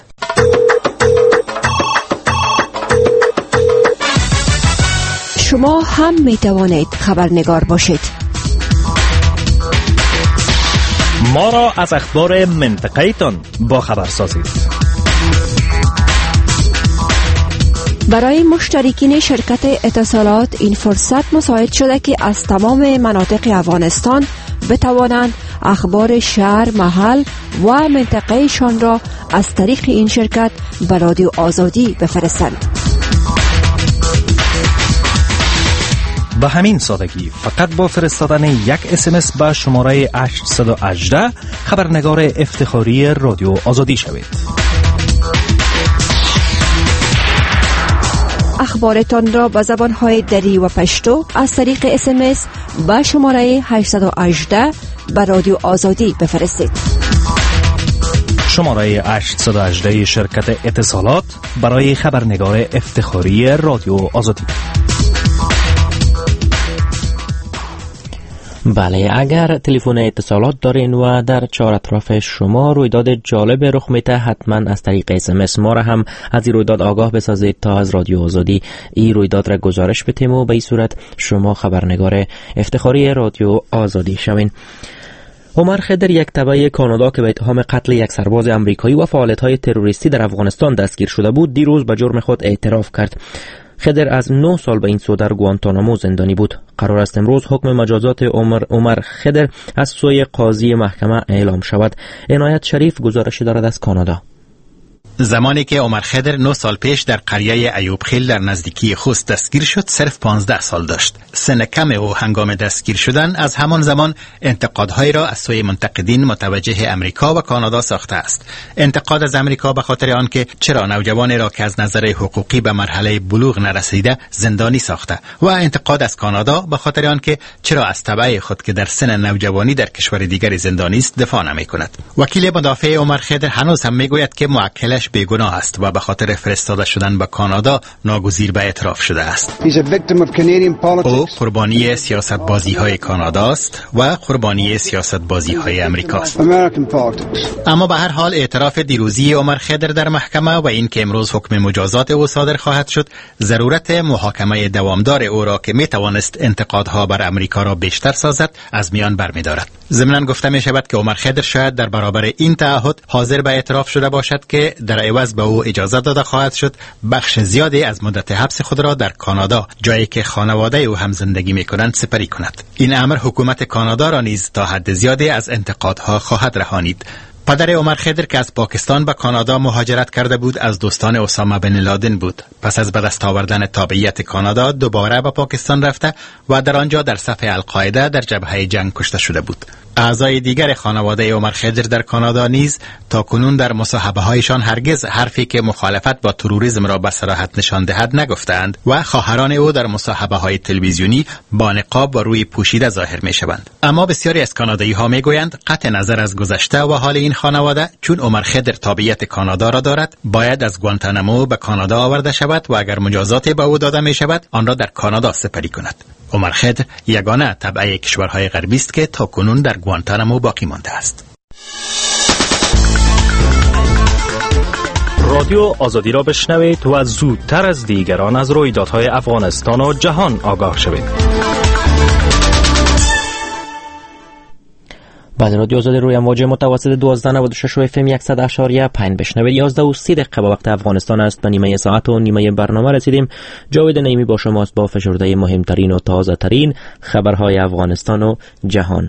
شما هم می توانید خبرنگار باشید. ما را از اخبار منطقه تان با خبر سازید. برای مشترکین شرکت اتصالات این فرصت مساعد شده که از تمام مناطق افغانستان بتوانند اخبار شهر، محل و منطقهشان را از طریق این شرکت به رادیو آزادی بفرستند. به همین سادگی فقط با فرستادن یک اسمس به شماره 818 خبرنگار افتخاری رادیو آزادی شوید. اخبارتان را به زبانهای دری و پشتو از طریق اسمس به شماره 818 به رادیو آزادی بفرستید. شماره 818 شرکت اتصالات برای خبرنگار افتخاری رادیو آزادی. بله، اگر تلفن اتصالات دارین و در 4 اطراف شما رویداد جالب رخ میده، حتما از طریق اسمس ما را هم از این رویداد آگاه بسازید تا از رادیو آزادی این رویداد را گزارش بدیم و به این صورت شما خبرنگار افتخاری رادیو آزادی شوین. عمر خضر، یک تبع کانادا که به اتهام قتل یک سرباز آمریکایی و فعالیت‌های تروریستی در افغانستان دستگیر شده بود، دیروز به جرم خود اعتراف کرد. خضر از 9 سال به این سو در گوانتانامو زندانی بود. قرار است امروز حکم مجازات عمر خضر از سوی قاضی محکمه اعلام شود. عنایت شریف گزارشی دارد از کانادا. زمانی که عمر خضر 9 سال پیش در قریه ایوب خیل در نزدیکی خوست دستگیر شد، صرف 15 سال داشت. سن کم او هنگام دستگیر شدن از همان زمان انتقادهای را از سوی منتقدین متوجه امریکا و کانادا ساخته است. انتقاد از امریکا به خاطر آنکه چرا نوجوانی را که از نظر حقوقی به مرحله بلوغ نرسیده زندانی ساخته، و انتقاد از کانادا به خاطر آنکه چرا از تبع خود که در سن نوجوانی در کشور دیگری زندانی است دفاع نمی‌کند. وکیل مدافع عمر خضر هنوز هم میگوید که موکلش خودش بیگناه است و به خاطر فرستاده شدن به کانادا ناگزیر به اعتراف شده است. او قربانی سیاست بازی های کانادا است و قربانی سیاست بازی های امریکا است. اما به هر حال اعتراف دیروزی عمر خضر در محکمه و این که امروز حکم مجازات او صادر خواهد شد، ضرورت محاکمه دوامدار او را که می توانست انتقادها بر امریکا را بیشتر سازد از میان برمی‌دارد. ضمناً گفته می شود که عمر خضر شاید در برابر این تعهد حاضر به اعتراف شده باشد که در عوض به او اجازه داده خواهد شد بخش زیادی از مدت حبس خود را در کانادا، جایی که خانواده او هم زندگی می‌کنند، سپری کند. این امر حکومت کانادا را نیز تا حد زیادی از انتقادها خواهد رهانید. پدر عمر خضر که از پاکستان به کانادا مهاجرت کرده بود از دوستان اسامه بن لادن بود. پس از به دست آوردن تابعیت کانادا دوباره به پاکستان رفته و در آنجا در صف القاعده در جبهه جنگ کشته شده بود. اعضای دیگر خانواده عمر خضر در کانادا نیز تا کنون در مصاحبه هایشان هرگز حرفی که مخالفت با تروریسم را به صراحت نشان دهد نگفتند و خواهران او در مصاحبه های تلویزیونی با نقاب و روی پوشیده ظاهر می شوند. اما بسیاری از کانادایی ها می گویند قطع نظر از گذشته و حال این خانواده، چون عمر خضر تابعیت کانادا را دارد، باید از گوانتانامو به کانادا آورده شود و اگر مجازات به او داده می شود آن را در کانادا سپری کند. عمر خضر یگانه تبع کشورهای غربی است که تا کنون در گوانتانامو باقی مانده است. رادیو آزادی را بشنوید و زودتر از دیگران از رویدادهای افغانستان و جهان آگاه شوید. بعد رادیو آزادی روی امواج متوسط 1296 FM 100.5 بشنوید. 11:30 به وقت افغانستان است. به نیمه ساعت و نیمه برنامه رسیدیم. جاوید نعیمی با شماست با فشرده مهمترین و تازه ترین خبرهای افغانستان و جهان.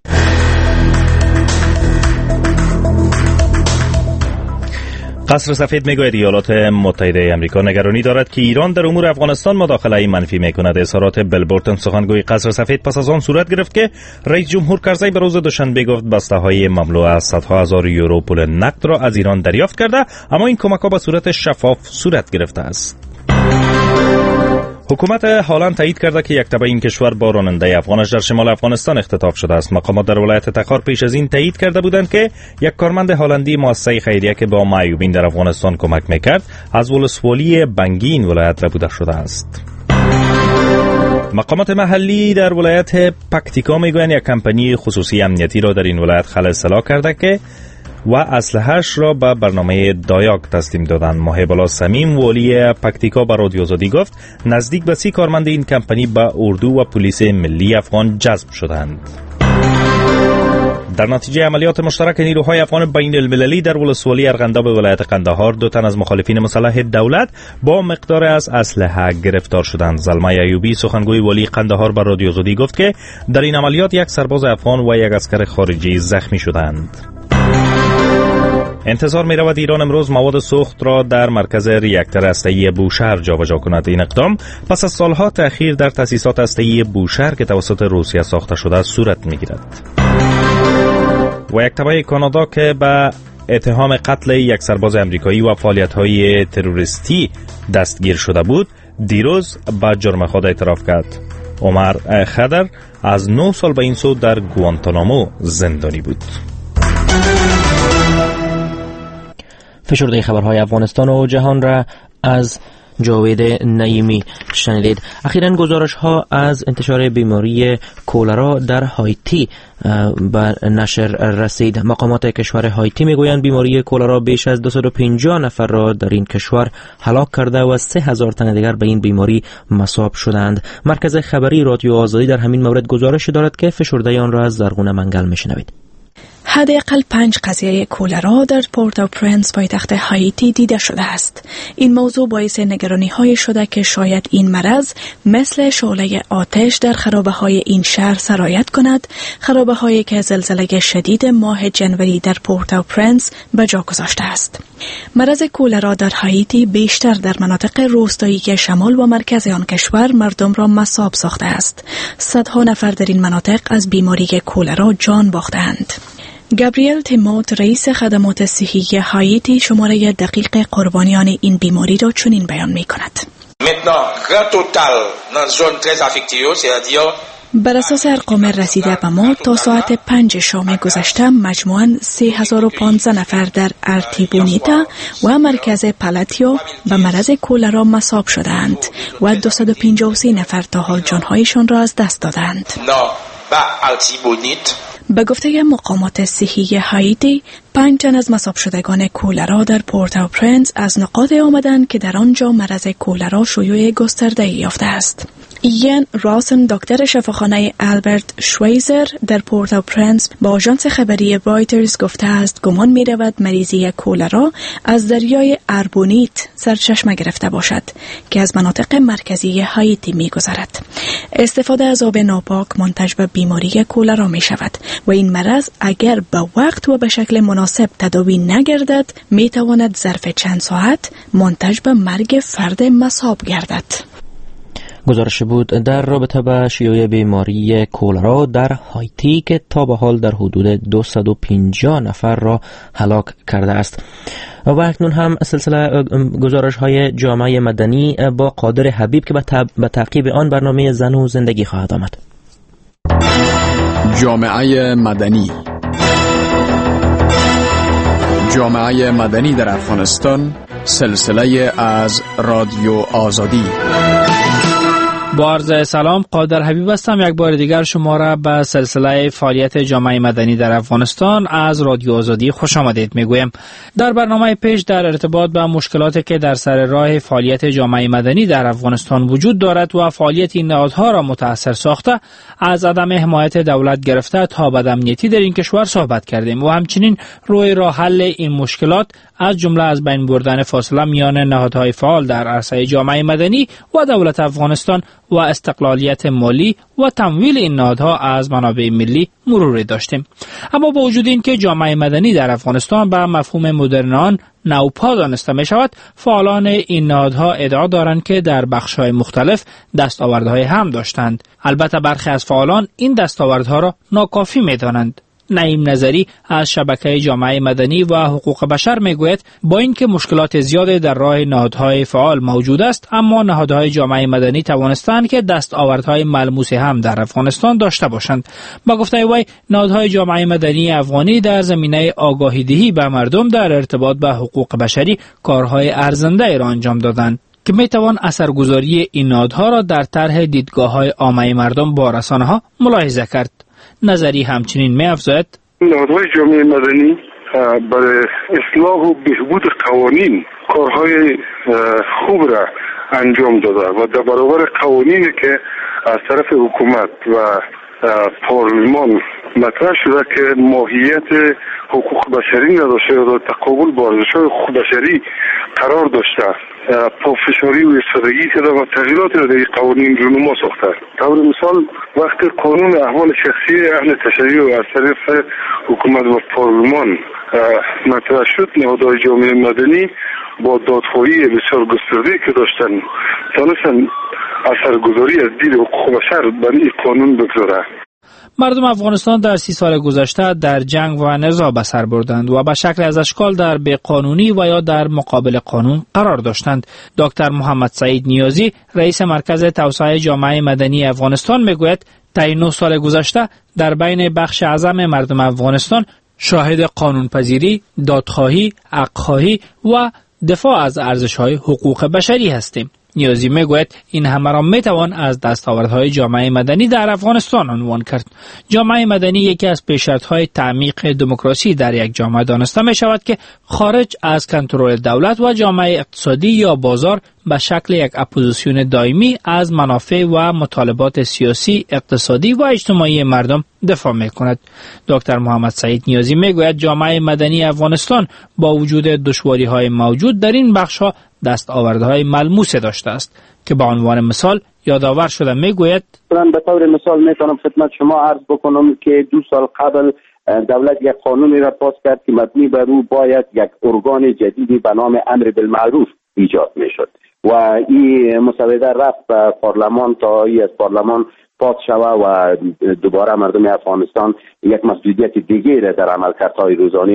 قصر سفید میگوید ایالات متحده آمریکا نگرانی دارد که ایران در امور افغانستان مداخله منفی میکند. اظهارات بیل بورتون سخنگوی قصر سفید پس از آن صورت گرفت که رئیس جمهور کرزی به روز دوشنبه گفت بسته‌های مملو از صدها هزار یورو پول نقد را از ایران دریافت کرده، اما این کمک‌ها به صورت شفاف صورت گرفته است. حکومت هالند تایید کرده که یک تبع این کشور با راننده افغانش در شمال افغانستان اختطاف شده است. مقامات در ولایت تخار پیش از این تایید کرده بودند که یک کارمند هالندی مؤسسه خیریه که با معیوبین در افغانستان کمک میکرد از ولسوالی بنگی این ولایت ربوده شده است. مقامات محلی در ولایت پکتیکا میگویند یک کمپانی خصوصی امنیتی را در این ولایت خلع اصلاح کرده که و اسلحه‌اش را به برنامه دایاک تسلیم دادند. محب الله صمیم والی پکتیکا به رادیو آزادی گفت نزدیک به 30 کارمند این کمپانی به اردو و پلیس ملی افغان جذب شدند. در نتیجه عملیات مشترک نیروهای افغان بین المللی در ولسوالی ارغنداب ولایت قندهار 2 تن از مخالفین مسلح دولت با مقدار از اسلحه گرفتار شدند. زلمه ایوبی سخنگوی والی قندهار به رادیو آزادی گفت که در این عملیات 1 سرباز افغان و 1 عسکر خارجی زخمی شدند. انتظار می رود ایران امروز مواد سوخت را در مرکز ریاکتور هسته‌ای بوشهر جابجا کند. این اقدام پس از سالها تأخیر در تأسیسات هسته‌ای بوشهر که توسط روسیه ساخته شده صورت می گیرد. و یک تبع کانادا که به اتهام قتل 1 سرباز امریکایی و فعالیت‌های تروریستی دستگیر شده بود دیروز به جرم خود اعتراف کرد. عمر خضر از 9 سال به این سو در گوانتانامو زندانی بود. فشرده خبرهای افغانستان و جهان را از جاوید نعیمی شنیدید. اخیراً گزارش ها از انتشار بیماری کولرا در هایتی به نشر رسید. مقامات کشور هایتی میگویند بیماری کولرا بیش از 250 نفر را در این کشور هلاک کرده و 3000 تن دیگر به این بیماری مصاب شدند. مرکز خبری رادیو آزادی در همین مورد گزارش دارد که فشرده آن را از زرغون منگل میشنوید. حداقل 5 قضیه کولرا در پورت او پرنس پایتخت هایتی دیده شده است. این موضوع باعث نگرانی‌های شده که شاید این مرض مثل شعله آتش در خرابه‌های این شهر سرایت کند، خرابه‌هایی که زلزله شدید ماه جنوری در پورت او پرنس به جا گذاشته است. مرض کولرا در هایتی بیشتر در مناطق روستایی شمال و مرکز آن کشور مردم را مصاب ساخته است. صدها نفر در این مناطق از بیماری کولرا جان باختند. گابریل تیموت رئیس خدمات صحی هایتی شماره دقیق قربانیان این بیماری را چنین بیان می کند. بر اساس ارقام رسیده به ما تا ساعت 5 شام گذشته مجموعاً 3015 نفر در آرتیبونیتا و مرکز پالاتیو به مرض کولرا مصاب شدند و 253 نفر تا حال جانهایشان را از دست دادند. به گفته مقامات صحی هایتی 5 تن از مصاب شدگان کولرا در پورت او پرنس از نقاط آمدند که در آنجا مرض کولرا شیوع گسترده یافته است. ایان راسن دکتر شفاخانه آلبرت شویزر در پورت او پرنس با آژانس خبری رایترز گفته است گمان می رود مریضی کولرا از دریای اربونیت سرچشمه گرفته باشد که از مناطق مرکزی هایتی می گذرد. استفاده از آب ناپاک منتج به بیماری کولرا می شود و این مرض اگر به وقت و به شکل مناسب تداوی نگردد می تواند ظرف چند ساعت منتج به مرگ فرد مصاب گردد. گزارش بود در رابطه با شیوع بیماری کولرا در هایتی که تا به حال در حدود 250 نفر را هلاک کرده است. و اکنون هم سلسله گزارش های جامعه مدنی با قادر حبیب که به تعقیب آن برنامه زن و زندگی خواهد آمد. جامعه مدنی در افغانستان، سلسله از رادیو آزادی. با عرض سلام، قادر حبیب هستم. یک بار دیگر شما را به سلسله فعالیت جامعه مدنی در افغانستان از رادیو آزادی خوش آمدید میگویم. در برنامه پیش در ارتباط با مشکلاتی که در سر راه فعالیت جامعه مدنی در افغانستان وجود دارد و فعالیت این نهادها را متاثر ساخته، از عدم حمایت دولت گرفته تا بد امنیتی در این کشور صحبت کردیم و همچنین روی راه حل این مشکلات از جمله از بین بردن فاصله میان نهادهای فعال در عرصه جامعه مدنی و دولت افغانستان و استقلالیت مالی و تمویل این نهادها از منابع ملی مروری داشتیم. اما با وجود این که جامعه مدنی در افغانستان به مفهوم مدرن آن نوپا دانسته می شود، فعالان این نهادها ادعا دارند که در بخش‌های مختلف دستاوردهای هم داشتند. البته برخی از فعالان این دستاوردها را ناکافی می دانند. نعیم نظری از شبکه جامعه مدنی و حقوق بشر میگوید با اینکه مشکلات زیادی در راه نهادهای فعال موجود است، اما نهادهای جامعه مدنی توانستند که دستاوردهای ملموسی هم در افغانستان داشته باشند. با گفته وی، نهادهای جامعه مدنی افغانی در زمینه آگاهی دهی به مردم در ارتباط به حقوق بشری کارهای ارزنده را انجام دادند که میتوان اثرگذاری این نهادها را در طرح دیدگاه‌های عامه مردم با رسانه‌ها ملاحظه کرد. نظری همچنین می‌افزاید نهادهای جامعه مدنی برای اصلاح و بهبود قوانین کارهای خوب را انجام داده و در برابر قوانینی که از طرف حکومت و پارلمان مطرح شده که ماهیت حقوق بشری نداشته و تقابل با ارزش‌های حقوق بشری قرار داشته، پافشاری و استراتژی کرده و تغییرات را در قوانین رونما ساخته. طور مثال وقتی قانون احوال شخصی اهل تشیع از طرف حکومت و پارلمان مطرح شد، نهادهای جامعه مدنی با دادخواهی بسیار گسترده‌ای که داشتن تونستن اثرگذاری از دید حقوق بشر بر این قانون بگذاره. مردم افغانستان در 30 سال گذشته در جنگ و نزاع به سر بردند و به شکل از اشکال در بی‌قانونی و یا در مقابل قانون قرار داشتند. دکتر محمد سعید نیازی، رئیس مرکز توسعه جامعه مدنی افغانستان میگوید طی 9 سال گذشته در بین بخش اعظم مردم افغانستان شاهد قانونپذیری، دادخواهی، حق‌خواهی و دفاع از ارزش‌های حقوق بشری هستیم. نیازی میگوید این همه را میتوان از دستاوردهای جامعه مدنی در افغانستان عنوان کرد. جامعه مدنی یکی از پیشرفت‌های تعمیق دموکراسی در یک جامعه دانسته می شود که خارج از کنترل دولت و جامعه اقتصادی یا بازار به شکل یک اپوزیسیون دائمی از منافع و مطالبات سیاسی، اقتصادی و اجتماعی مردم دفاع می کند. دکتر محمد سعید نیازی میگوید جامعه مدنی افغانستان با وجود دشواری‌های موجود در این بخش‌ها دستاوردهای ملموس داشته است که به عنوان مثال یادآور شده. میگوید به طور مثال میتونم خدمت شما عرض بکنم که 2 سال قبل دولت یک قانونی را پاس کرد که مبنی بر او باید یک ارگان جدیدی به نام امر بالمعروف ایجاد میشد و این مسوده رفت به پارلمان تا از پارلمان پاس شوه و دوباره مردم افغانستان یک مسئولیت دیگه در عملکردهای روزانه خود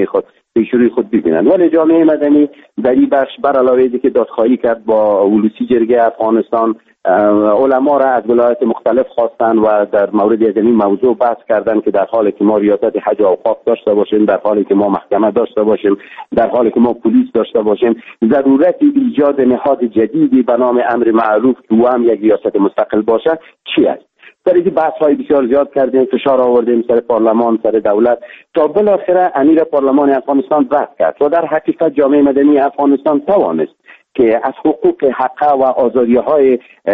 پیشروی خود ببینند. ولی جامعه مدنی در این بخش بر علاوه ازی که دادخواهی کرد با ولوسی جرگه افغانستان، علما را از ولایات مختلف خواستن و در مورد از این موضوع بحث کردن که در حالی که ما ریاست حج و اوقاف داشته باشیم، در حالی که ما محکمه داشته باشیم، در حالی که ما پلیس داشته باشیم، ضرورت ایجاد نهاد جدیدی به نام امر معروف و هم یک ریاست مستقل باشه چی است؟ در این بحث های بسیار زیاد کردیم، فشار آوردیم سر پارلمان، سر دولت، تا بالاخره امیر پارلمان افغانستان رد کرد و در حقیقت جامعه مدنی افغانستان توانست که از حقوق حقه و آزادی‌های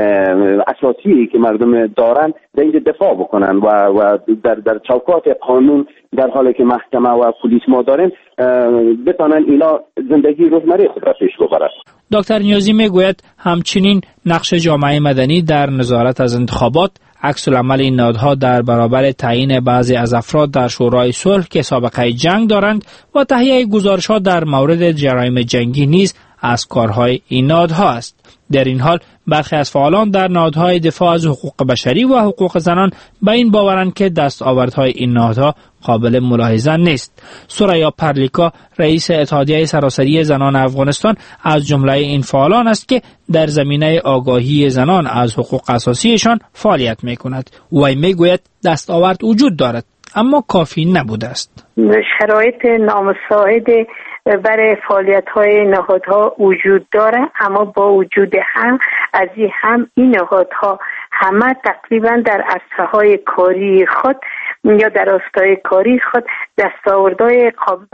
اساسی که مردم دارن در این دفاع بکنن و در چوکات قانون در حالی که محکمه و پلیس ما داریم بتانن اینا زندگی روزمره خود را پیش ببرند. دکتر نیازی میگوید همچنین نقش جامعه مدنی در نظارت از انتخابات، عکس العمل این نهادها در برابر تعیین بعضی از افراد در شورای صلح که سابقه جنگ دارند و تهیه گزارش‌ها در مورد جرایم جنگی نیز از کارهای این نهادها است. در این حال برخی از فعالان در نهادهای دفاع از حقوق بشری و حقوق زنان به این باورند که دستاوردهای این نهادها قابل ملاحظه نیست. سوریا پرلیکا رئیس اتحادیه سراسری زنان افغانستان از جمله این فعالان است که در زمینه آگاهی زنان از حقوق اساسیشان فعالیت می‌کند. وی میگوید دستاورد وجود دارد اما کافی نبوده است. شرایط نامساعد برای فعالیت‌های نهادها وجود داره، اما با وجود هم این نهادها همه تقریبا در عرصه‌های کاری خود یا در راستای کاری خود دستاوردهای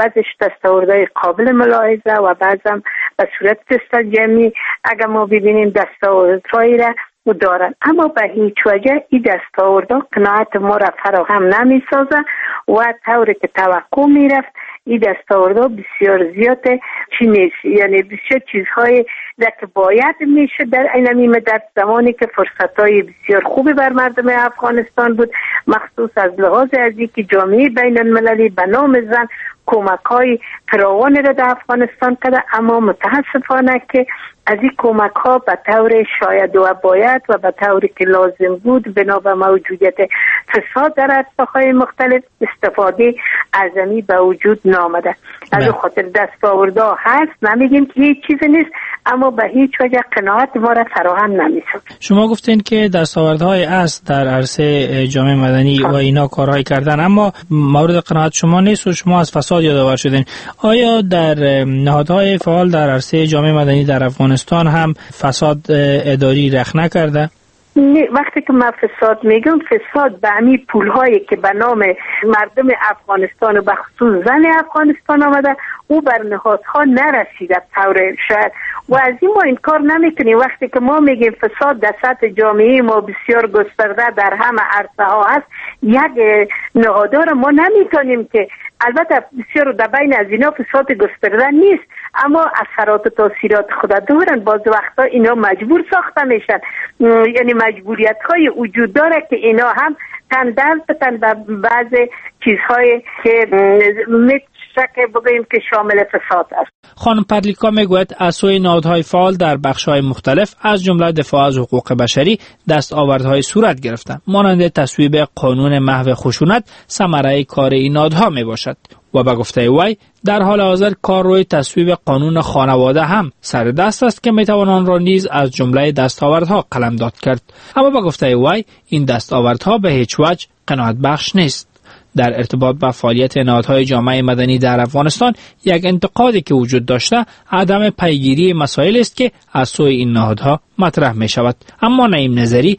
قابل ملاحظه و بعضم به صورت تستجمی اگر ما ببینیم دستاوردهایی را دارن، اما به هیچ وجه این دستاوردها قناعت ما را فراهم نمی سازه و طوری که توقع می رفت این دستاوردها بسیار زیاده چی نیست، یعنی بسیار چیزهای که باید میشه در این مدت زمانی که فرصتهای بسیار خوبی بر مردم افغانستان بود، مخصوص از لحاظ از اینکه جامعه بین المللی به نام زن کمک‌های فراوان را در افغانستان کرده، اما متاسفانه که از این کمک‌ها به طور شاید و باید و به طوری که لازم بود بنا به موجودیت فساد در عرصه‌های مختلف استفاده اعظمی به وجود نامده. از خاطر دستاوردها هست، نمیگیم که هیچ چیزی نیست، اما به هیچ وجه قناعت ما را فراهم نمی‌سازد. شما گفتین که دستاوردهای است در عرصه جامعه مدنی و اینا کارهای کردن، اما مورد قناعت شما نیست و شما از فساد یادآور شدین. آیا در نهادهای فعال در عرصه جامعه مدنی در افغانستان هم فساد اداری رخ نکرده؟ وقتی که من فساد میگم، فساد به همین پولهایی که به نام مردم افغانستان و به خصوص زن افغانستان آمده او بر نهادها نرسیده طور شاید و از این ما انکار نمیکنیم. وقتی که ما میگیم فساد در سطح جامعه ما بسیار گسترده در همه عرصه ها هست، یک نهادار ما نمیتونیم که البته بسیار در بین از اینا فساد گسترده نیست، اما اثرات و تاثیرات خود دارن. بعض وقتا اینا مجبور ساخته میشن، یعنی مجبوریت های وجود داره که اینا هم تندرز بتن به بعض چیزهای که که بگوییم که شامل فساد است. خانم پرلیکا میگوید از سوی نهادهای فعال در بخش‌های مختلف از جمله دفاع از حقوق بشری دستاوردهای صورت گرفته، مانند تصویب قانون محو خشونت ثمره کار این نهادها میباشد و به گفته وی در حال حاضر کار روی تصویب قانون خانواده هم سر دست است که میتوان آن را نیز از جمله دستاوردها قلمداد کرد، اما به گفته وی این دستاوردها به هیچ وجه قناعت بخش نیست. در ارتباط با فعالیت نهادهای جامعه مدنی در افغانستان یک انتقادی که وجود داشته عدم پیگیری مسائل است که از سوی این نهادها مطرح می شود. اما نعیم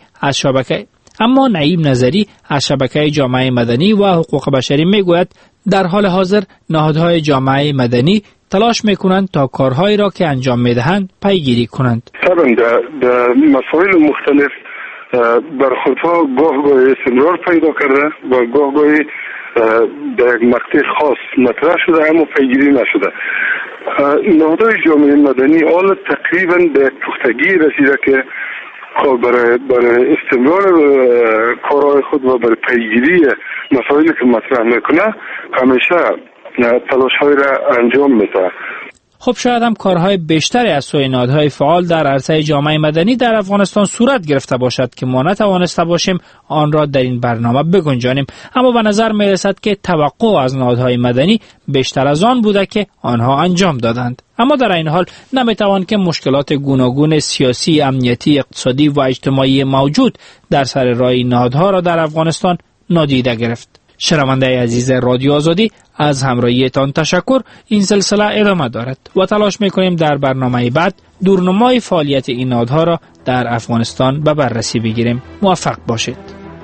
نظری از شبکه جامعه مدنی و حقوق بشری می گوید در حال حاضر نهادهای جامعه مدنی تلاش می کنند تا کارهایی را که انجام می دهند پیگیری کنند. در مسائل مختلف برخوردها گاه استمرار پیدا کرده و گاه در یک مقطع خاص مطرح شده اما پیگیری نشده. نهادهای جامعه مدنی حالا تقریبا به پختگی رسیده که برای استمرار کارهای خود و برای پیگیری مسائلی که مطرح میکنه همیشه تلاش‌های را انجام میده. خب شاید هم کارهای بیشتری از سوی نهادهای فعال در عرصه جامعه مدنی در افغانستان صورت گرفته باشد که ما نتوانسته باشیم آن را در این برنامه بگنجانیم، اما به نظر می رسد که توقع از نهادهای مدنی بیشتر از آن بوده که آنها انجام دادند. اما در این حال نمیتوان که مشکلات گوناگون سیاسی، امنیتی، اقتصادی و اجتماعی موجود در سر راه نهادها را در افغانستان نادیده گرفت. شنونده عزیز رادیو آزادی، از همراهیتان تشکر. این سلسله ادامه دارد و تلاش میکنیم در برنامه بعد دورنمای فعالیت این نهادها را در افغانستان به بررسی بگیریم. موفق باشید.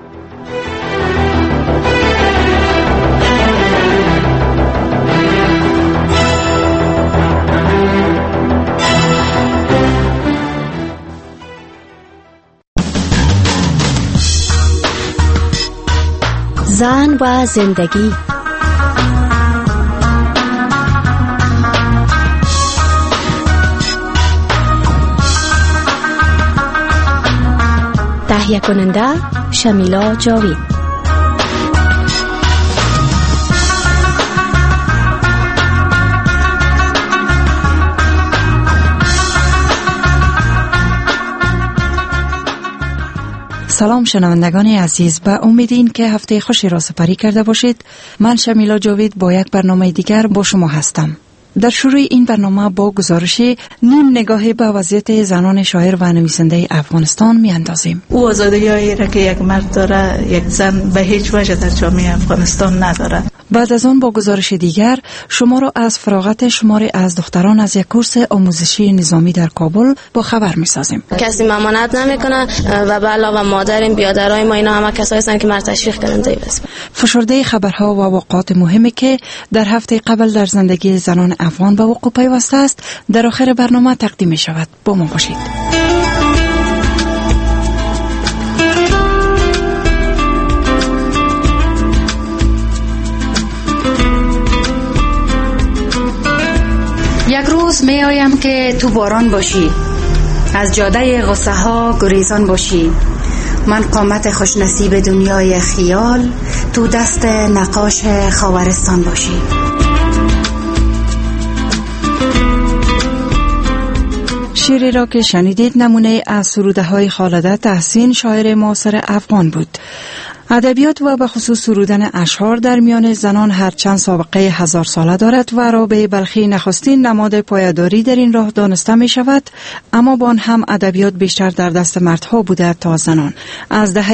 زن و زندگی. تهیه کننده شمیلا جاوید. سلام شنوندگان عزیز، به امید این که هفته خوشی را سپری کرده باشید. من شمیلا جاوید با یک برنامه دیگر با شما هستم. در شروع این برنامه با گزارش نیم نگاهی به وضعیت زنان شاعر و نویسنده افغانستان میاندازیم. او آزادی‌هایی را که یک مرد داره یک زن به هیچ وجه در جامعه افغانستان نداره. بعد از آن با گزارش دیگر شما را از فراغت شماری از دختران از یک کورس آموزشی نظامی در کابل با خبر می‌سازیم. کسی ممانعت نمیکنه و به علاوه مادریم، بیادرای ما، اینا همه کسایی هستند که مرد تشویق کردن دیوست. فشرده خبرها و واقعات مهمی که در هفته قبل در زندگی زنان افغان به وقوع پیوسته است در آخر برنامه تقدیم شود. با ما باشید. یک روز می آیم که تو باران باشی، از جاده غصه ها گریزان باشی. من قامت خوشنصیب دنیای خیال، تو دست نقاش خاورستان باشی. شعری را که شنیدید نمونه از سروده های خالده تحسین، شاعر معاصر افغان بود. ادبیات و به خصوص سرودن اشعار در میان زنان هر چند سابقه 1000 ساله دارد و رابعه بلخی نخستین نماد پایداری در این راه دانسته می شود، اما با آن هم ادبیات بیشتر در دست مردها بوده تا زنان. از دهه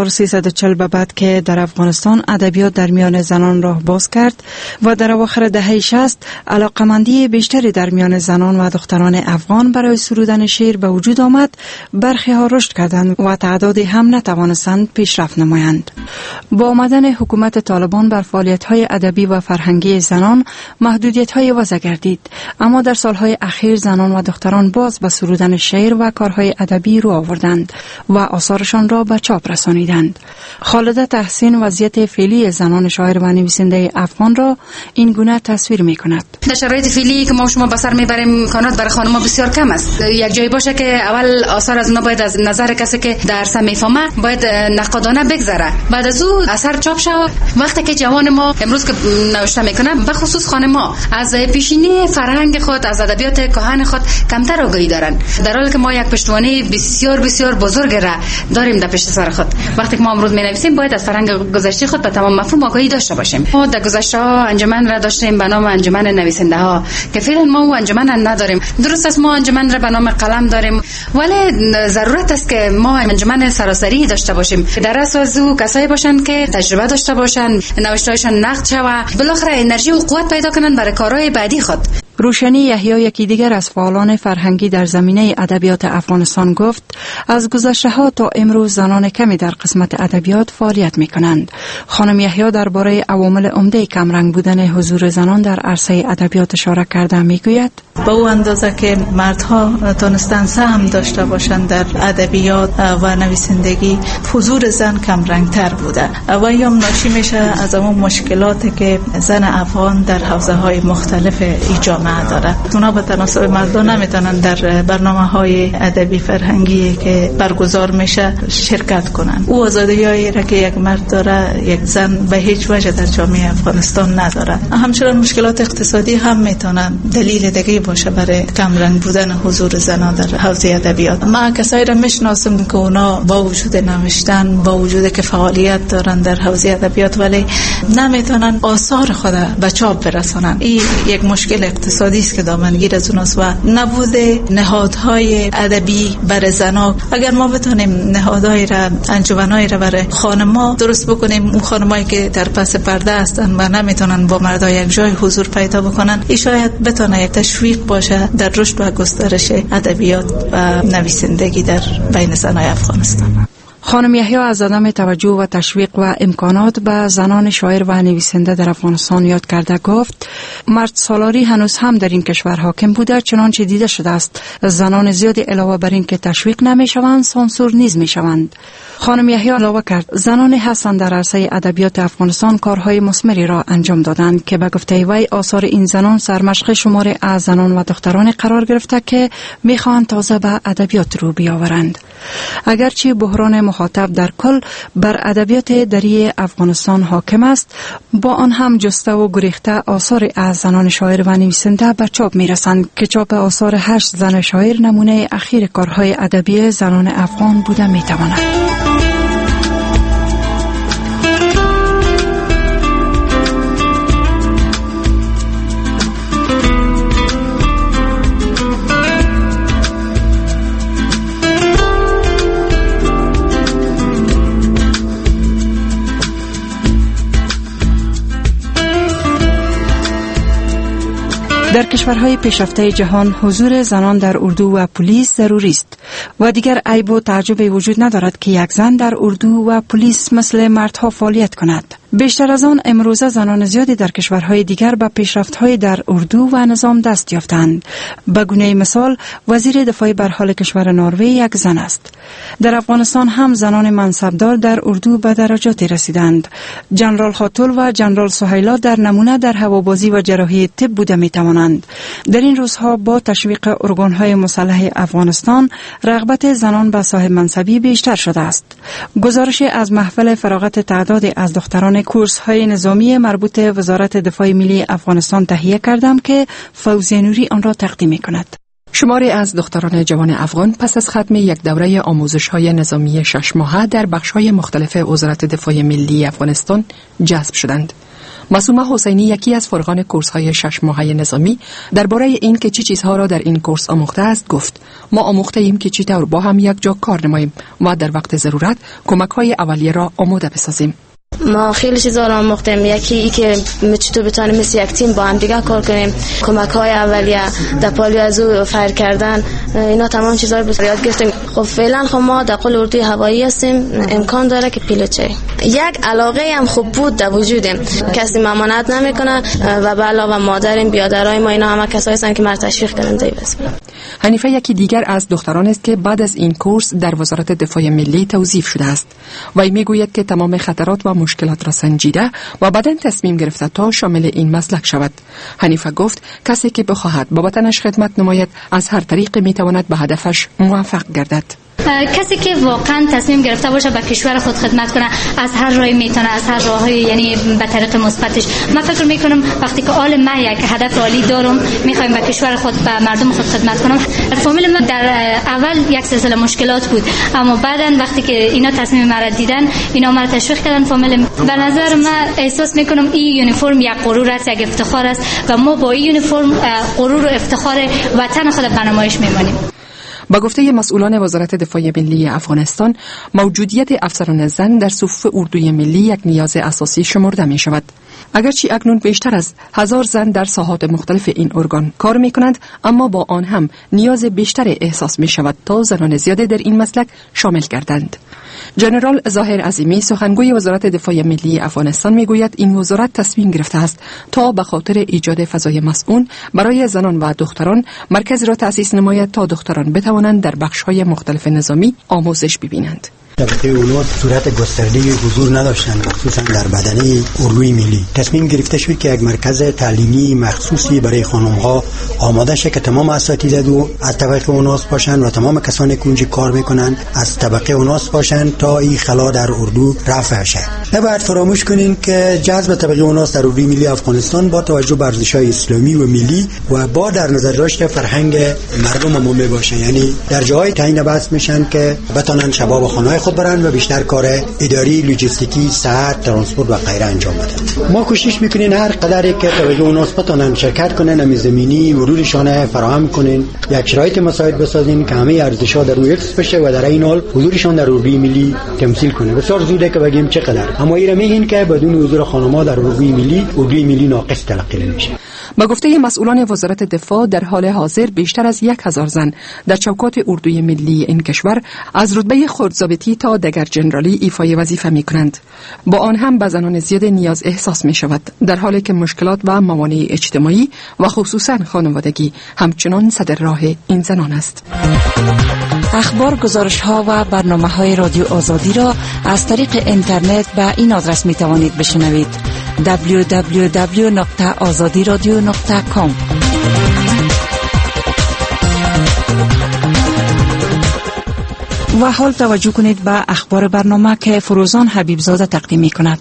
1340 به بعد که در افغانستان ادبیات در میان زنان راه باز کرد و در اواخر دهه 60 علاقمندی بیشتری در میان زنان و دختران افغان برای سرودن شعر به وجود آمد، برخی ها رشد کردند و تعدادی هم نتوانستند پیشرفت نمایند. با آمدن حکومت طالبان بر فعالیت‌های ادبی و فرهنگی زنان محدودیت‌های وضع گردید، اما در سالهای اخیر زنان و دختران باز به سرودن شعر و کارهای ادبی رو آوردند و آثارشان را به چاپ رسانیدند. خالده تحسین وضعیت فعلی زنان شاعر و نویسنده افغان را این گونه تصویر می‌کند. در شرایط فعلی که ما شما به سر میبریم امکانات برای خانم‌ها بسیار کم است. یک جایی باشه که اول آثار از اونا باید از نظر کسی که درس میفهمه باید نقادانه بگذره، بعد از او اثر چاپ شود. وقتی که جوان ما امروز که نوشته میکنه به خصوص خانم‌ها از پیشینی فرهنگ خود، از ادبیات کهن خود کمتر آگاهی دارن، در حالی که ما یک پشتوانه بسیار بسیار بزرگ را داریم در پشت سر خود. وقتی که ما امروز می‌نویسیم باید از فرهنگ گذشته خود به تمام مفهوم آگاهی داشته باشیم. ما در گذشته انجمن را داشتیم به نام انجمن نویسنده ها که فعلا ما او انجمن نداریم. درست است ما انجمن را به نام قلم داریم، ولی ضرورت است که ما انجمن سراسری داشته باشیم که در اساس او کسایی باشند که تجربه داشته باشند، نوشتهایشان نقد شود، بالاخره انرژی و قوت پیدا کنند برای کارهای بعدی خود. روشنی یحیی یکی دیگر از فعالان فرهنگی در زمینه ادبیات افغانستان گفت از گذشته ها تا امروز زنان کمی در قسمت ادبیات فعالیت می کنند. خانم یحیی درباره عوامل عمده کمرنگ بودن حضور زنان در عرصه ادبیات اشاره کرده می گوید به او اندازه که مردها تونستن سهم داشته باشند در ادبیات و نویسندگی، حضور زن کمرنگ تر بوده و یا ناشی میشه از اون مشکلاتی که زن افغان در حوزه های مختلف ایجاد داره. اونا به تناسب مردان نمیتونن در برنامه‌های ادبی فرهنگی که برگزار میشه شرکت کنن. او آزادی‌هایی را که یک مرد داره یک زن به هیچ وجه در جامعه افغانستان نداره. همچنین مشکلات اقتصادی هم میتونن دلیل دیگه باشه برای کمرنگ بودن حضور زنان در حوزه ادبیات. ما کسایی را میشناسم که اونا با وجود نوشتن، با وجود که فعالیت دارن در حوزه ادبیات، ولی نمیتونن آثار خود به چاپ برسانن. این یک مشکل اقتصادی است که دامنگیر از اوناست و نبود نهادهای ادبی برای زنان. اگر ما بتونیم نهادهای را، انجمنایی را برای خانم‌ها درست بکنیم، اون خانمایی که در پس پرده هستن و نمیتونن با مردها یک جای حضور پیدا بکنن، این شاید بتونه یک تشویق باشه در رشد و گسترش ادبیات و نویسندگی در بین زنان افغانستان. خانم یحیی از عدم توجه و تشویق و امکانات به زنان شاعر و نویسنده در افغانستان یاد کرده گفت مرد سالاری هنوز هم در این کشور حاکم بوده، چنانچه دیده شده است زنان زیادی علاوه بر این که تشویق نمیشوند سانسور نیز میشوند. خانم یحیی علاوه کرد زنانی هستند در عرصه ادبیات افغانستان کارهای مثمری را انجام دادند که به گفته وی آثار این زنان سرمشق شمار از زنان و دختران قرار گرفته که میخواهند تازه به ادبیات رو بیاورند. اگرچه بحران مخاطب در کل بر ادبیات دری افغانستان حاکم است، با آن هم جسته و گریخته آثار از زنان شاعر و نویسنده به چاپ میرسند که چاپ آثار 8 زن شاعر نمونه اخیر کارهای ادبی زنان افغان بوده میتواند. در کشورهای پیشرفته جهان حضور زنان در اردو و پلیس ضروری است و دیگر عیب و تعجب وجود ندارد که یک زن در اردو و پلیس مثل مردها فعالیت کند. بیشتر از آن امروزه زنان زیادی در کشورهای دیگر به پیشرفت‌های در اردو و نظام دست یافتند. به گونه مثال وزیر دفاع برحال کشور نروژ یک زن است. در افغانستان هم زنان منصبدار در اردو به درجاتی رسیدند. جنرال خاتول و جنرال سهیلا در نمونه در هوابازی و جراحی طب بوده میتوانند. در این روزها با تشویق ارگان‌های مسلح افغانستان رغبت زنان به صاحب منصبی بیشتر شده است. گزارش از محفل فراغت تعداد از دختران کورس‌های نظامی مربوط وزارت دفاع ملی افغانستان تهیه کردم که فوزیه نوری آن را تقدیم می‌کند. شماری از دختران جوان افغان پس از ختم یک دوره آموزش‌های نظامی 6 ماهه در بخش‌های مختلف وزارت دفاع ملی افغانستان جذب شدند. معصومه حسینی یکی از فارغان کورس‌های 6 ماهه نظامی درباره این که چه چیزها را در این کورس آموخته است گفت: ما آموخته ایم که چطور با هم یک جا کار نماییم و در وقت ضرورت کمک‌های اولیه را آماده بسازیم. ما خیلی چیزا رو آموختیم. یکی ای که چطور بتونیم مثل یک تیم با هم دیگه کار کنیم، کمک‌های اولیه، در پالی از او فایر کردن، اینا تمام چیزا رو یاد گرفتیم. خب فعلا ما در قل اردوی هوایی هستیم، امکان داره که پیلوت شیم. یک علاقه هم خوب بود در وجودیم، کسی ممانعت نمیکنه و به علاوه مادریم، بیادرای ما، اینا همه کسایی هستن که ما تشویق کردن دی بس. حنیفه یکی دیگر از دختران است که بعد از این کورس در وزارت دفاع ملی توظیف شده است. وی میگوید که تمام خطرات و مشکلات را سنجیده و بعداً تصمیم گرفته تا شامل این مسلک شود. حنیفه گفت کسی که بخواهد با وطنش خدمت نماید از هر طریقی میتواند به هدفش موفق گردد. کسی که واقعا تصمیم گرفته باشه به کشور خود خدمت کنه از هر راهی میتونه، از هر راهی، یعنی به طریق مثبتش. من فکر میکنم وقتی که آل ما یک هدف عالی دارم، میخوایم به کشور خود، به مردم خود خدمت کنم. فامیل من در اول یک سلسله مشکلات بود، اما بعدن وقتی که اینا تصمیم مرا دیدن، اینا مرا تشویق کردن. فامیل به نظر من احساس میکنم این یونیفرم یک غرور است، یک افتخار است و ما با این یونیفرم غرور و افتخار وطن خود به نمایش میمانیم. با گفته مسئولان وزارت دفاع ملی افغانستان، موجودیت افسران زن در صفوف اردوی ملی یک نیاز اساسی شمرده می شود. اگرچه اکنون بیشتر از 1000 زن در ساحات مختلف این ارگان کار می کنند، اما با آن هم نیاز بیشتر احساس می شود تا زنان زیاده در این مسلک شامل گردند. جنرال ظاهر عظیمی سخنگوی وزارت دفاع ملی افغانستان میگوید این وزارت تصمیم گرفته است تا به خاطر ایجاد فضای مسئول برای زنان و دختران مرکز را تأسیس نماید تا دختران بتوانند در بخش‌های مختلف نظامی آموزش ببینند. طبقه اونوس صورت گسترده‌ای حضور نداشتند، خصوصا در بدنه اردوی ملی. تصمیم گرفته شد که یک مرکز تعلیمی مخصوصی برای خانم‌ها آماده شه که تمام اساتید دو از طبقه اونوس باشند و تمام کسانی که اونجا کار میکنن از طبقه اونوس باشند تا این خلا در اردو رفع شه. نباید فراموش کنین که جذب طبقه اونوس در اردوی ملی افغانستان با توجه به ارزش‌های اسلامی و ملی و با در نظر داشت فرهنگ مردم عمومی باشه، یعنی در جای تعیین بحث میشن که بتونن شباب و خانه‌های خود برن و بیشتر کار اداری، لوجستیکی، صحت، ترانسپورت و غیره انجام بدن. ما کوشش میکنین هر قدری که طبقه اونوس بتونن شرکت کنن، نمی زمینی مرورشان فراهم کنین، یک شرایط مساعد بسازین که همه ارزش‌ها در روی حفظ بشه و در این حال حضورشان در اردوی ملی تمثیل کنه. بسیار زوده که بگیم چقدر، اما این میگین که بدون حضور خانم‌ها در اردوی ملی ناقص تلقی میشه. با گفته مسئولان وزارت دفاع در حال حاضر بیشتر از 1000 زن در چوکات اردوی ملی این کشور از رتبه خردضابطی تا دگر جنرالی ایفای وظیفه می کنند. با آن هم به زنان زیاد نیاز احساس می شود، در حالی که مشکلات و موانع اجتماعی و خصوصا خانوادگی همچنان صدر راه این زنان است. اخبار، گزارش ها و برنامه های رادیو آزادی را از طریق اینترنت به این آدرس می توانید بشنوید: www.azadiradio.com. و حال توجه کنید به اخبار برنامه که فروزان حبیبزاده تقدیم می کند.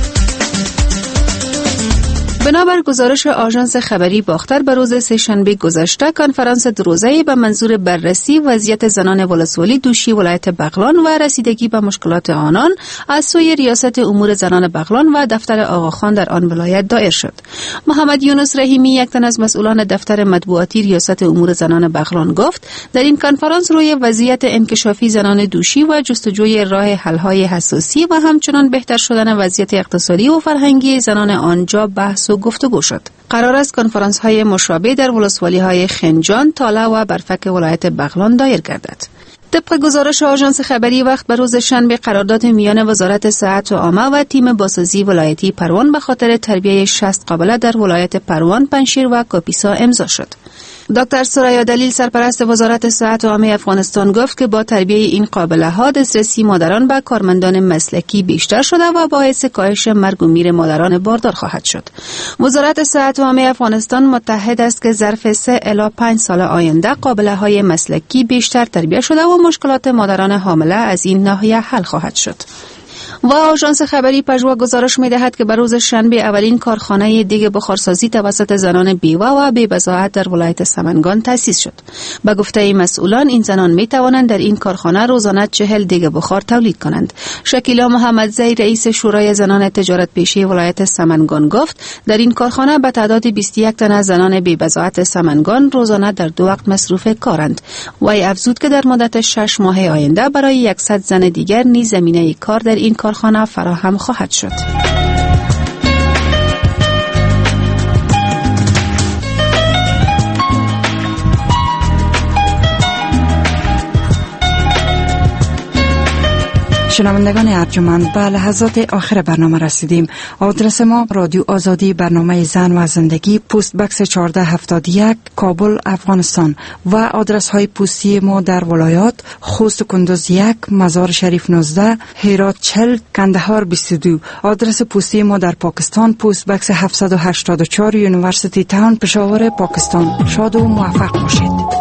بنابر گزارش آژانس خبری باختر به روز سه‌شنبه گذشته، کنفرانس دروزه‌ای به منظور بررسی وضعیت زنان ولسوالی دوشی ولایت بغلان و رسیدگی به مشکلات آنان از سوی ریاست امور زنان بغلان و دفتر آقاخان در آن ولایت دایر شد. محمد یونس رحیمی، یک تن از مسئولان دفتر مطبوعاتی ریاست امور زنان بغلان، گفت در این کنفرانس روی وضعیت انکشافی زنان دوشی و جستجوی راه حل‌های حساسی و همچنان بهتر شدن وضعیت اقتصادی و فرهنگی زنان آنجا بحث و گفتگو شد. قرار است کنفرانس های مشابه در ولسوالی های خنجان، تاله و برفک ولایت بغلان دایر گردد. طبق گزارش آژانس خبری وقت به روز شنبه قرارداد میان وزارت صحت عامه و تیم بازسازی ولایتی پروان به خاطر تربیه 60 قابله در ولایت پروان، پنشیر و کاپیسا امضا شد. دکتر سریا دلیل، سرپرست وزارت صحت عامه افغانستان، گفت که با تربیه این قابله ها دسترسی مادران به کارمندان مسلکی بیشتر شده و باعث کاهش مرگ و میر مادران باردار خواهد شد. وزارت صحت عامه افغانستان متحد است که ظرف 3 الی 5 سال آینده قابله های مسلکی بیشتر تربیه شده و مشکلات مادران حامله از این ناحیه حل خواهد شد. و آژانس خبری پژوا گزارش می‌دهد که بر روز شنبه اولین کارخانه دیگ بخارسازی توسط زنان بیوه و بی‌بضاعت در ولایت سمنگان تأسیس شد. به گفته مسئولان، این زنان می‌توانند در این کارخانه روزانه 40 دیگ بخار تولید کنند. شکیلا محمدزی، رئیس شورای زنان تجارت پیشی ولایت سمنگان، گفت در این کارخانه به تعداد 21 تن از زنان بی‌بضاعت سمنگان روزانه در 2 وقت مصروف کارند. وی افزود که در مدت 6 ماه آینده برای 100 زن دیگر نیز زمینه کار در این کارخانه فراهم خواهد شد. شنوندگان ارجمند، به لحظات آخر برنامه رسیدیم. آدرس ما: رادیو آزادی، برنامه زن و زندگی، پست بکس 1471، کابل، افغانستان. و آدرس های پستی ما در ولایات: خوست و کندوز 1، مزار شریف 19، هرات 40، کندهار 22. آدرس پستی ما در پاکستان: پست بکس 784، یونیورسیتی تاون، پشاور، پاکستان. شاد و موفق باشید.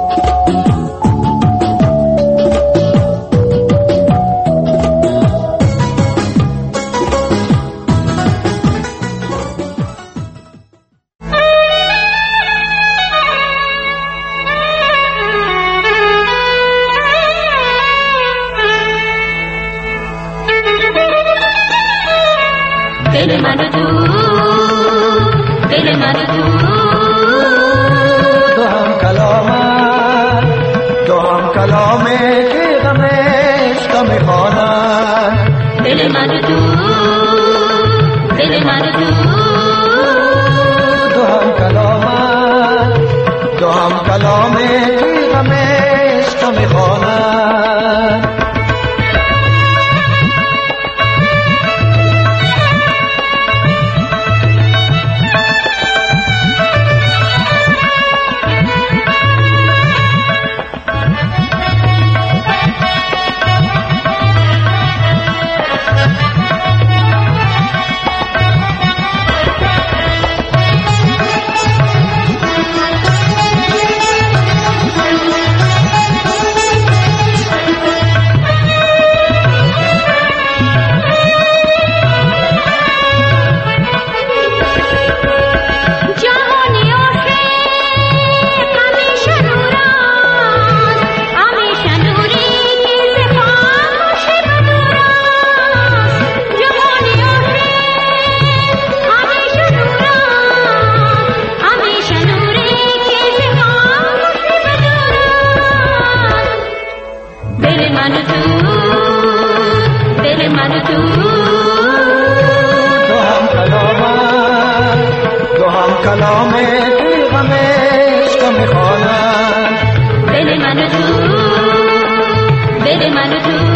کلام غم عشق میخوانم دل من و تو دل من و تو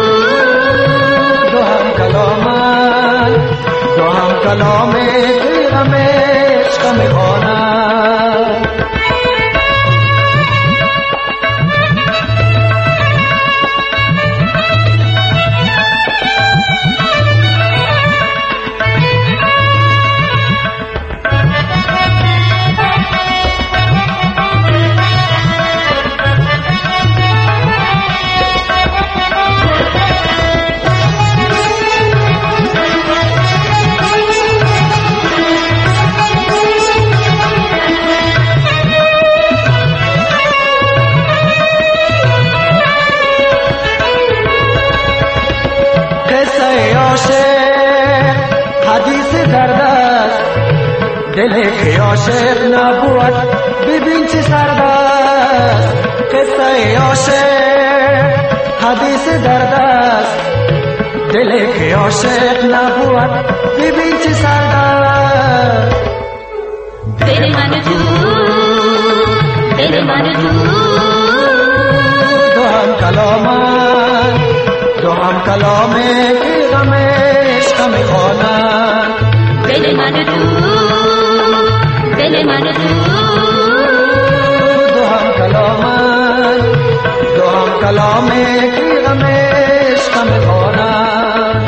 دو هم کلامن دو هم کلام غم عشق میخوانم دل که عاشق نبود ببین چه سرد است قصه عاشق حدیث درد است دل که عاشق نبود ببین چه سرد است دل من و تو دل من و تو دو هم کلامن دو هم کلام غم عشق میخوانند دل من و تو دل من و تو دو هم کلامن دو هم کلام غم عشق میخوانند